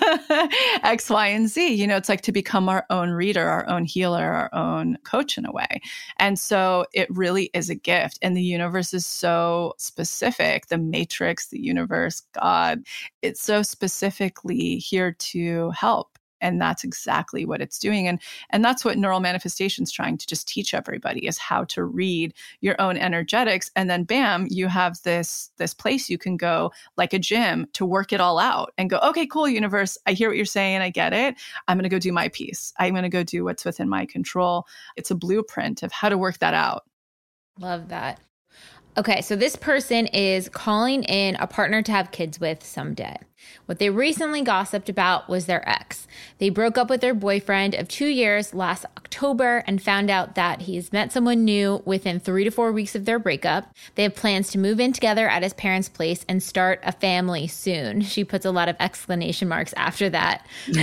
X, Y, and Z. You know, it's like to become our own reader, our own healer, our own coach in a way. And so it really is a gift. And the universe is so specific. The matrix, the universe, God, it's so specifically here to help. And that's exactly what it's doing. And, and that's what neural manifestation is trying to just teach everybody, is how to read your own energetics. And then bam, you have this, this place you can go like a gym to work it all out and go, okay, cool, universe. I hear what you're saying. I get it. I'm going to go do my piece. I'm going to go do what's within my control. It's a blueprint of how to work that out. Love that. Okay, so this person is calling in a partner to have kids with someday. What they recently gossiped about was their ex. They broke up with their boyfriend of two years last October and found out that he's met someone new within three to four weeks of their breakup. They have plans to move in together at his parents' place and start a family soon. She puts a lot of exclamation marks after that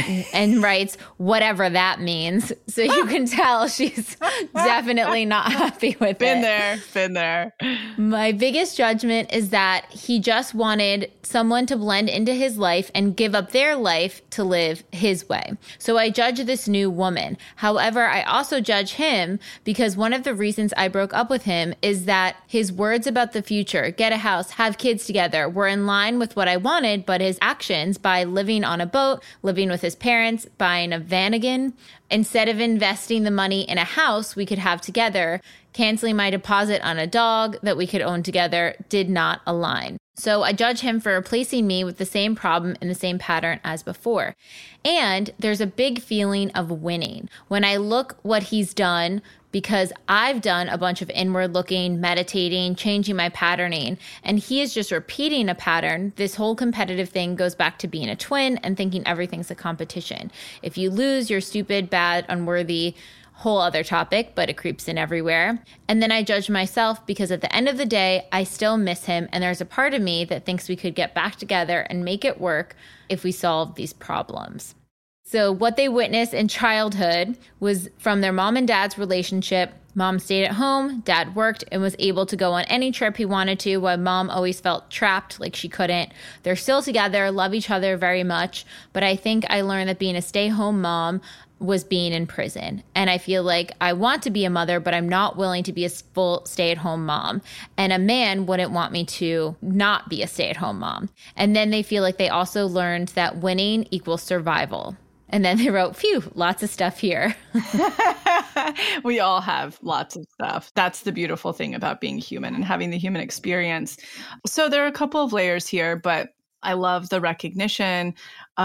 and writes, whatever that means. So you can tell she's definitely not happy with been it. Been there, been there. My biggest judgment is that he just wanted someone to blend into his life and give up their life to live his way. So I judge this new woman. However, I also judge him because one of the reasons I broke up with him is that his words about the future, get a house, have kids together, were in line with what I wanted, but his actions by living on a boat, living with his parents, buying a Vanagon, instead of investing the money in a house we could have together, canceling my deposit on a dog that we could own together, did not align. So I judge him for replacing me with the same problem in the same pattern as before. And there's a big feeling of winning. When I look what he's done, because I've done a bunch of inward looking, meditating, changing my patterning, and he is just repeating a pattern. This whole competitive thing goes back to being a twin and thinking everything's a competition. If you lose, you're stupid, bad, unworthy, whole other topic, but it creeps in everywhere. And then I judge myself because at the end of the day, I still miss him. And there's a part of me that thinks we could get back together and make it work if we solve these problems. So what they witnessed in childhood was from their mom and dad's relationship. Mom stayed at home, dad worked, and was able to go on any trip he wanted to, while mom always felt trapped, like she couldn't. They're still together, love each other very much, but I think I learned that being a stay-home mom was being in prison. And I feel like I want to be a mother, but I'm not willing to be a full stay-at-home mom. And a man wouldn't want me to not be a stay-at-home mom. And then they feel like they also learned that winning equals survival. And then they wrote, phew, lots of stuff here. We all have lots of stuff. That's the beautiful thing about being human and having the human experience. So there are a couple of layers here, but I love the recognition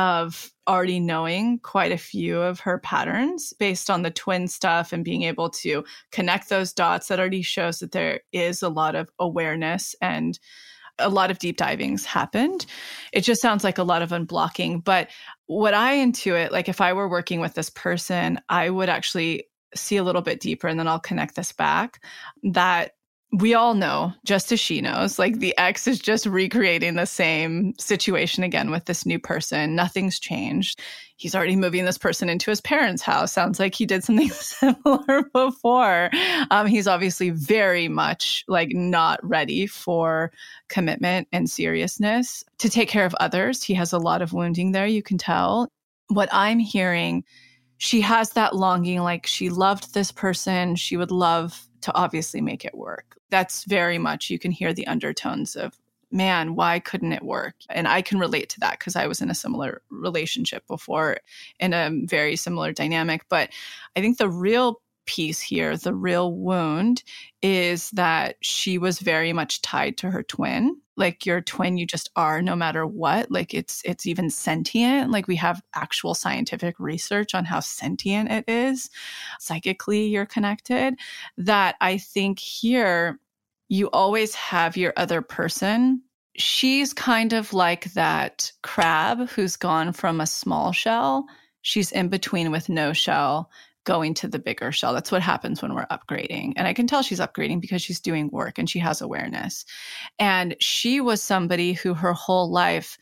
of already knowing quite a few of her patterns based on the twin stuff and being able to connect those dots. That already shows that there is a lot of awareness and a lot of deep divings happened. It just sounds like a lot of unblocking. But what I intuit, like if I were working with this person, I would actually see a little bit deeper, and then I'll connect this back, that we all know, just as she knows, like the ex is just recreating the same situation again with this new person. Nothing's changed. He's already moving this person into his parents' house. Sounds like he did something similar before. Um, he's obviously very much like not ready for commitment and seriousness to take care of others. He has a lot of wounding there, you can tell. What I'm hearing, she has that longing, like she loved this person. She would love to obviously make it work. That's very much, you can hear the undertones of, man, why couldn't it work? And I can relate to that because I was in a similar relationship before in a very similar dynamic. But I think the real piece here, the real wound, is that she was very much tied to her twin. Like your twin, you just are no matter what. Like it's it's even sentient. Like we have actual scientific research on how sentient it is. Psychically, you're connected. That I think here, you always have your other person. She's kind of like that crab who's gone from a small shell. She's in between with no shell, going to the bigger shell. That's what happens when we're upgrading. And I can tell she's upgrading because she's doing work and she has awareness. And she was somebody who her whole life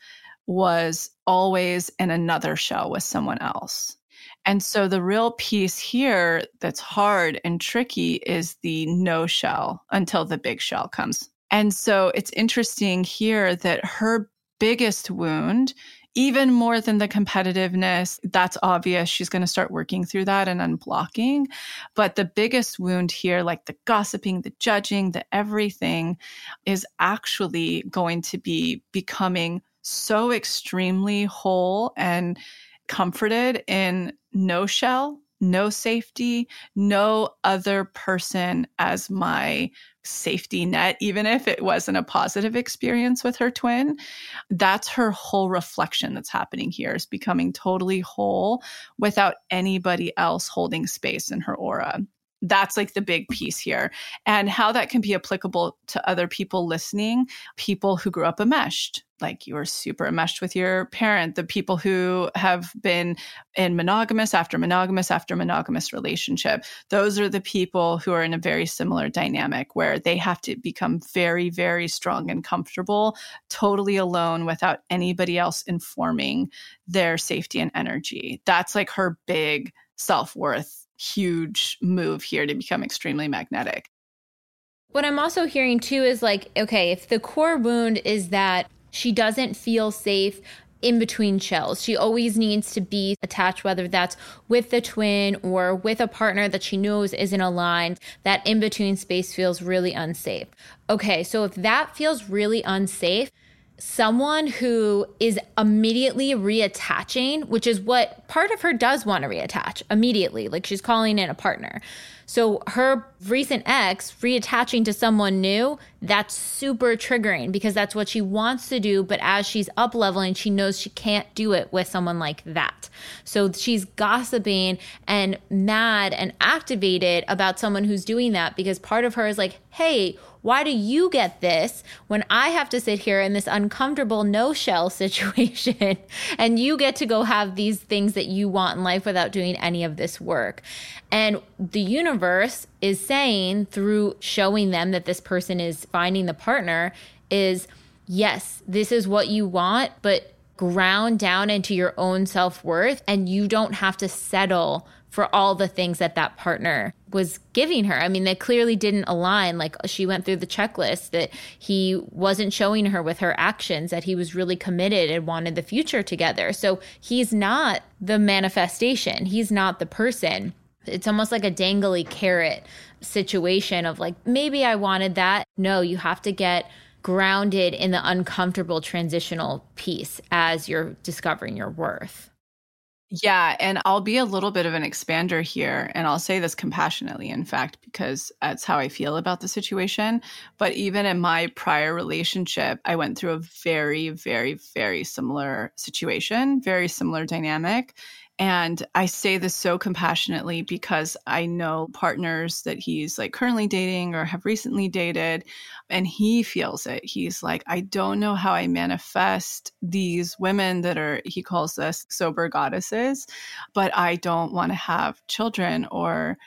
was always in another shell with someone else. And so the real piece here that's hard and tricky is the no shell until the big shell comes. And so it's interesting here that her biggest wound, even more than the competitiveness, that's obvious. She's going to start working through that and unblocking. But the biggest wound here, like the gossiping, the judging, the everything, is actually going to be becoming so extremely whole and comforted in no shell, no safety, no other person as my safety net, even if it wasn't a positive experience with her twin. That's her whole reflection that's happening here, is becoming totally whole without anybody else holding space in her aura. That's like the big piece here. And how that can be applicable to other people listening, people who grew up enmeshed, like you were super enmeshed with your parent, the people who have been in monogamous after monogamous after monogamous relationship. Those are the people who are in a very similar dynamic where they have to become very, very strong and comfortable, totally alone without anybody else informing their safety and energy. That's like her big self-worth, huge move here to become extremely magnetic. What I'm also hearing too is like, okay, if the core wound is that she doesn't feel safe in between shells, she always needs to be attached, whether that's with the twin or with a partner that she knows isn't aligned, that in between space feels really unsafe. Okay, so if that feels really unsafe, someone who is immediately reattaching, which is what part of her does want to reattach immediately, like she's calling in a partner. So her recent ex reattaching to someone new, that's super triggering because that's what she wants to do. But as she's up leveling, she knows she can't do it with someone like that. So she's gossiping and mad and activated about someone who's doing that because part of her is like, hey, why do you get this when I have to sit here in this uncomfortable no-shell situation and you get to go have these things that you want in life without doing any of this work? And the universe is saying through showing them that this person is finding the partner is, yes, this is what you want, but ground down into your own self-worth and you don't have to settle for all the things that that partner was giving her. I mean, they clearly didn't align. Like she went through the checklist that he wasn't showing her with her actions, that he was really committed and wanted the future together. So he's not the manifestation. He's not the person. It's almost like a dangly carrot situation of like, maybe I wanted that. No, you have to get grounded in the uncomfortable transitional piece as you're discovering your worth. Yeah, and I'll be a little bit of an expander here, and I'll say this compassionately, in fact, because that's how I feel about the situation. But even in my prior relationship, I went through a very, very, very similar situation, very similar dynamic. And I say this so compassionately because I know partners that he's like currently dating or have recently dated, and he feels it. He's like, I don't know how I manifest these women that are, he calls us sober goddesses, but I don't want to have children or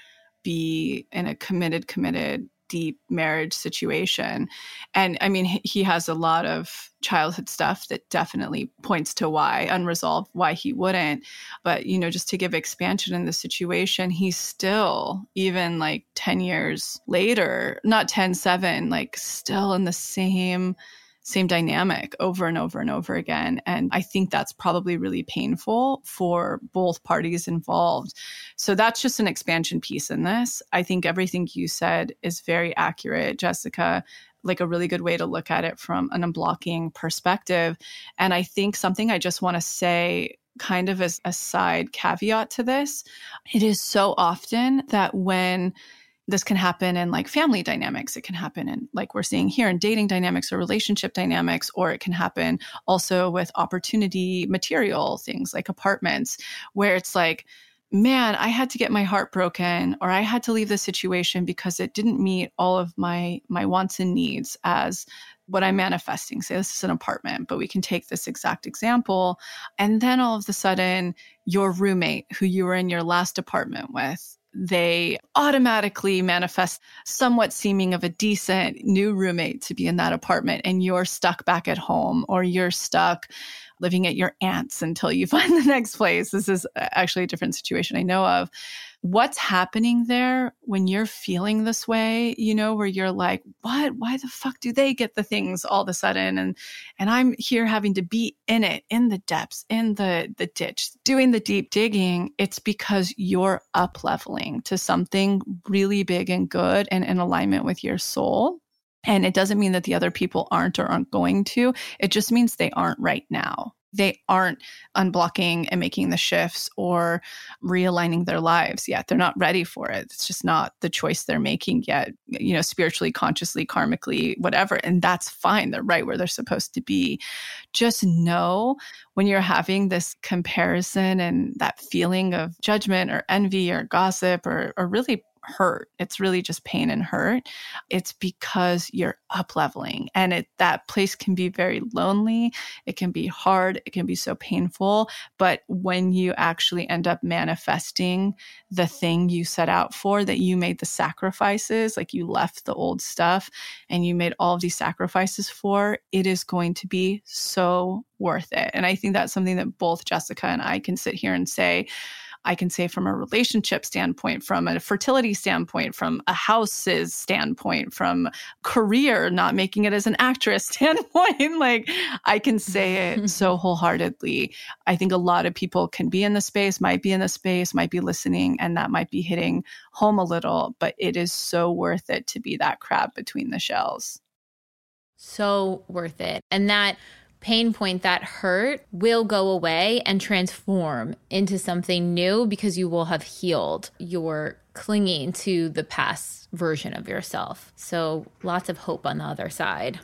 be in a committed, committed, deep marriage situation. And I mean, he has a lot of childhood stuff that definitely points to why, unresolved, why he wouldn't. But, you know, just to give expansion in the situation, he's still, even like ten years later, not ten, seven, like still in the same same dynamic over and over and over again. And I think that's probably really painful for both parties involved. So that's just an expansion piece in this. I think everything you said is very accurate, Jessica, like a really good way to look at it from an unblocking perspective. And I think something I just want to say kind of as a side caveat to this, it is so often that when this can happen in like family dynamics. It can happen in, like we're seeing here, in dating dynamics or relationship dynamics, or it can happen also with opportunity material things like apartments, where it's like, man, I had to get my heart broken, or I had to leave the situation because it didn't meet all of my my wants and needs as what I'm manifesting. Say this is an apartment, but we can take this exact example. And then all of a sudden, your roommate who you were in your last apartment with, they automatically manifest somewhat seeming of a decent new roommate to be in that apartment, and you're stuck back at home, or you're stuck living at your aunt's until you find the next place. This is actually a different situation I know of. What's happening there when you're feeling this way, you know, where you're like, what, why the fuck do they get the things all of a sudden? And, and I'm here having to be in it, in the depths, in the, the ditch, doing the deep digging. It's because you're up leveling to something really big and good and in alignment with your soul. And it doesn't mean that the other people aren't or aren't going to. It just means they aren't right now. They aren't unblocking and making the shifts or realigning their lives yet. They're not ready for it. It's just not the choice they're making yet, you know, spiritually, consciously, karmically, whatever. And that's fine. They're right where they're supposed to be. Just know when you're having this comparison and that feeling of judgment or envy or gossip or, or really hurt. It's really just pain and hurt. It's because you're up leveling, and it, that place can be very lonely. It can be hard. It can be so painful. But when you actually end up manifesting the thing you set out for, that you made the sacrifices, like you left the old stuff and you made all of these sacrifices for, it is going to be so worth it. And I think that's something that both Jessica and I can sit here and say. I can say from a relationship standpoint, from a fertility standpoint, from a house's standpoint, from career, not making it as an actress standpoint, like I can say it so wholeheartedly. I think a lot of people can be in the space, might be in the space, might be listening, and that might be hitting home a little, but it is so worth it to be that crab between the shells. So worth it. And that pain point, that hurt, will go away and transform into something new because you will have healed. You're clinging to the past version of yourself. So lots of hope on the other side.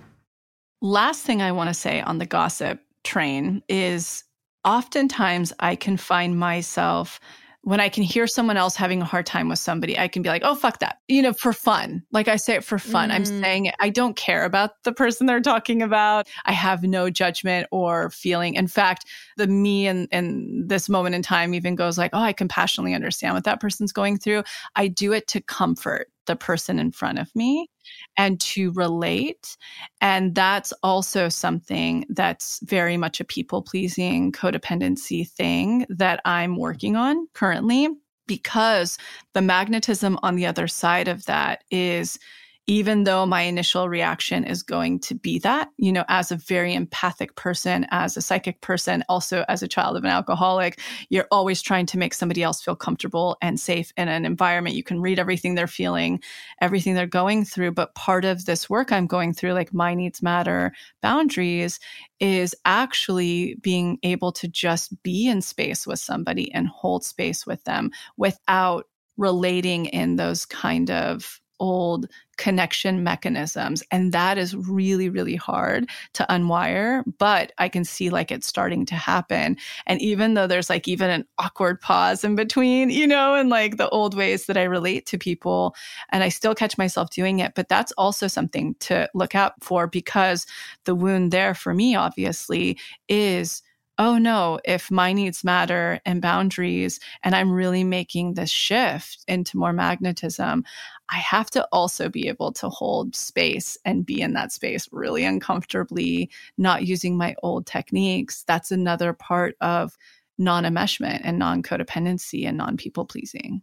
Last thing I want to say on the gossip train is oftentimes I can find myself when I can hear someone else having a hard time with somebody, I can be like, oh, fuck that, you know, for fun. Like I say it for fun. Mm. I'm saying it. I don't care about the person they're talking about. I have no judgment or feeling. In fact, the me in, in this moment in time even goes like, oh, I compassionately understand what that person's going through. I do it to comfort the person in front of me and to relate. And that's also something that's very much a people-pleasing codependency thing that I'm working on currently, because the magnetism on the other side of that is, even though my initial reaction is going to be that, you know, as a very empathic person, as a psychic person, also as a child of an alcoholic, you're always trying to make somebody else feel comfortable and safe in an environment. You can read everything they're feeling, everything they're going through. But part of this work I'm going through, like My Needs Matter boundaries, is actually being able to just be in space with somebody and hold space with them without relating in those kind of old connection mechanisms. And that is really, really hard to unwire, but I can see like it's starting to happen. And even though there's like even an awkward pause in between, you know, and like the old ways that I relate to people, and I still catch myself doing it, but that's also something to look out for, because the wound there for me, obviously, is oh no, if my needs matter and boundaries, and I'm really making this shift into more magnetism, I have to also be able to hold space and be in that space really uncomfortably, not using my old techniques. That's another part of non-enmeshment and non-codependency and non-people pleasing.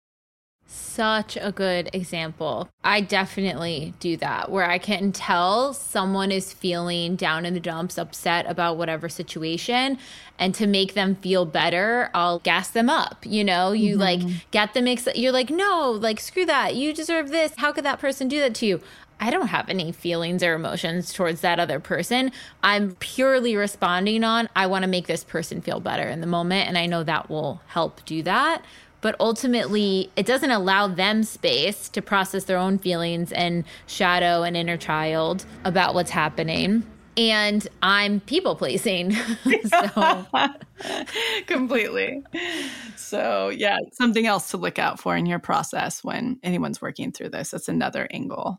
Such a good example. I definitely do that, where I can tell someone is feeling down in the dumps, upset about whatever situation. And to make them feel better, I'll gas them up. You know, you mm-hmm. like get them excited. You're like, no, like, screw that. You deserve this. How could that person do that to you? I don't have any feelings or emotions towards that other person. I'm purely responding on, I want to make this person feel better in the moment. And I know that will help do that. But ultimately, it doesn't allow them space to process their own feelings and shadow and inner child about what's happening. And I'm people pleasing. so. Completely. So yeah, something else to look out for in your process when anyone's working through this. That's another angle.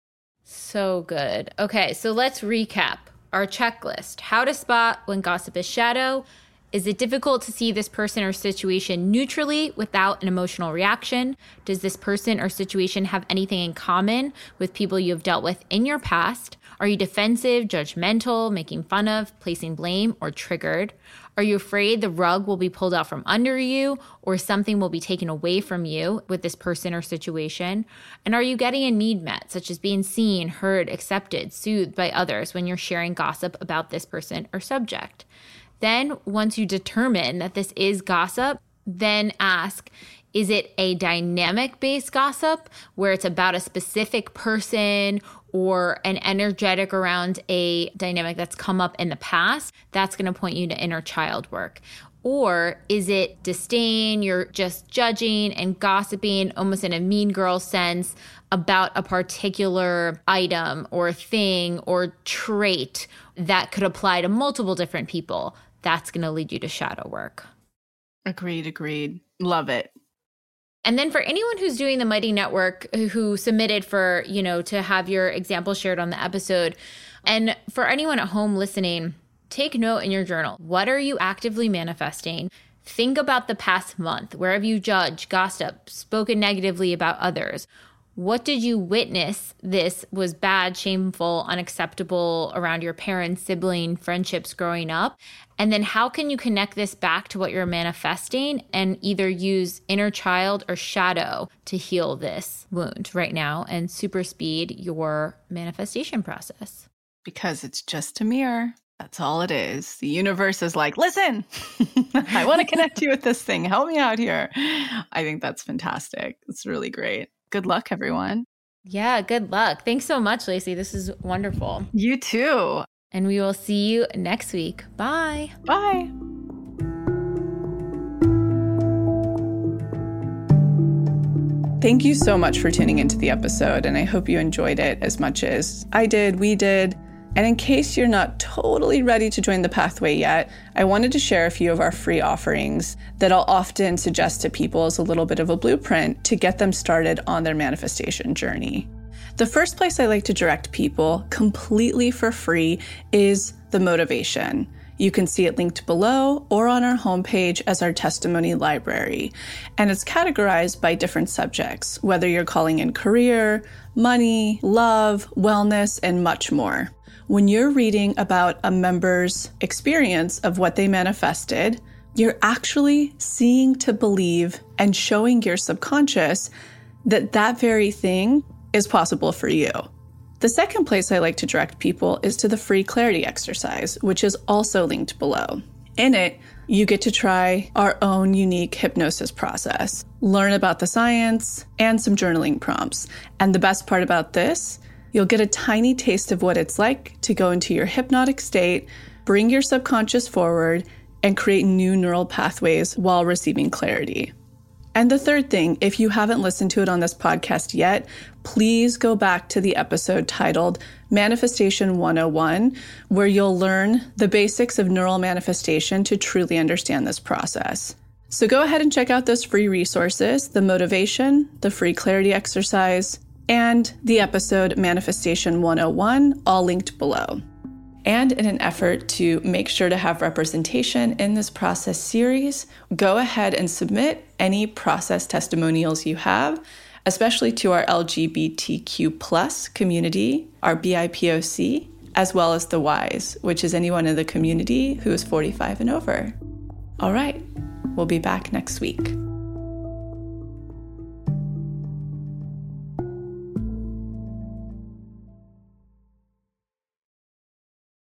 So good. Okay, so let's recap our checklist. How to spot when gossip is shadow, Is it difficult to see this person or situation neutrally without an emotional reaction? Does this person or situation have anything in common with people you have dealt with in your past? Are you defensive, judgmental, making fun of, placing blame, or triggered? Are you afraid the rug will be pulled out from under you or something will be taken away from you with this person or situation? And are you getting a need met, such as being seen, heard, accepted, soothed by others when you're sharing gossip about this person or subject? Then, once you determine that this is gossip, then ask, is it a dynamic-based gossip where it's about a specific person or an energetic around a dynamic that's come up in the past? That's going to point you to inner child work. Or is it disdain, you're just judging and gossiping almost in a mean girl sense about a particular item or thing or trait that could apply to multiple different people? That's going to lead you to shadow work. Agreed, agreed. Love it. And then for anyone who's doing the Mighty Network who submitted for, you know, to have your example shared on the episode, and for anyone at home listening, take note in your journal. What are you actively manifesting? Think about the past month. Where have you judged, gossiped, spoken negatively about others? What did you witness this was bad, shameful, unacceptable around your parents, sibling, friendships growing up? And then how can you connect this back to what you're manifesting and either use inner child or shadow to heal this wound right now and super speed your manifestation process? Because it's just a mirror. That's all it is. The universe is like, listen, I want to connect you with this thing. Help me out here. I think that's fantastic. It's really great. Good luck, everyone. Yeah, good luck. Thanks so much, Lacey. This is wonderful. You too. And we will see you next week. Bye. Bye. Thank you so much for tuning into the episode, and I hope you enjoyed it as much as I did, we did. And in case you're not totally ready to join the pathway yet, I wanted to share a few of our free offerings that I'll often suggest to people as a little bit of a blueprint to get them started on their manifestation journey. The first place I like to direct people completely for free is the motivation. You can see it linked below or on our homepage as our testimony library. And it's categorized by different subjects, whether you're calling in career, money, love, wellness, and much more. When you're reading about a member's experience of what they manifested, you're actually seeing to believe and showing your subconscious that that very thing is possible for you. The second place I like to direct people is to the free clarity exercise, which is also linked below. In it, you get to try our own unique hypnosis process, learn about the science, and some journaling prompts. And the best part about this, you'll get a tiny taste of what it's like to go into your hypnotic state, bring your subconscious forward, and create new neural pathways while receiving clarity. And the third thing, if you haven't listened to it on this podcast yet, please go back to the episode titled Manifestation one oh one, where you'll learn the basics of neural manifestation to truly understand this process. So go ahead and check out those free resources, the motivation, the free clarity exercise, and the episode Manifestation one oh one, all linked below. And in an effort to make sure to have representation in this process series, go ahead and submit any process testimonials you have, especially to our L G B T Q plus community, our B I P O C, as well as the Wise, which is anyone in the community who is forty-five and over. All right, we'll be back next week.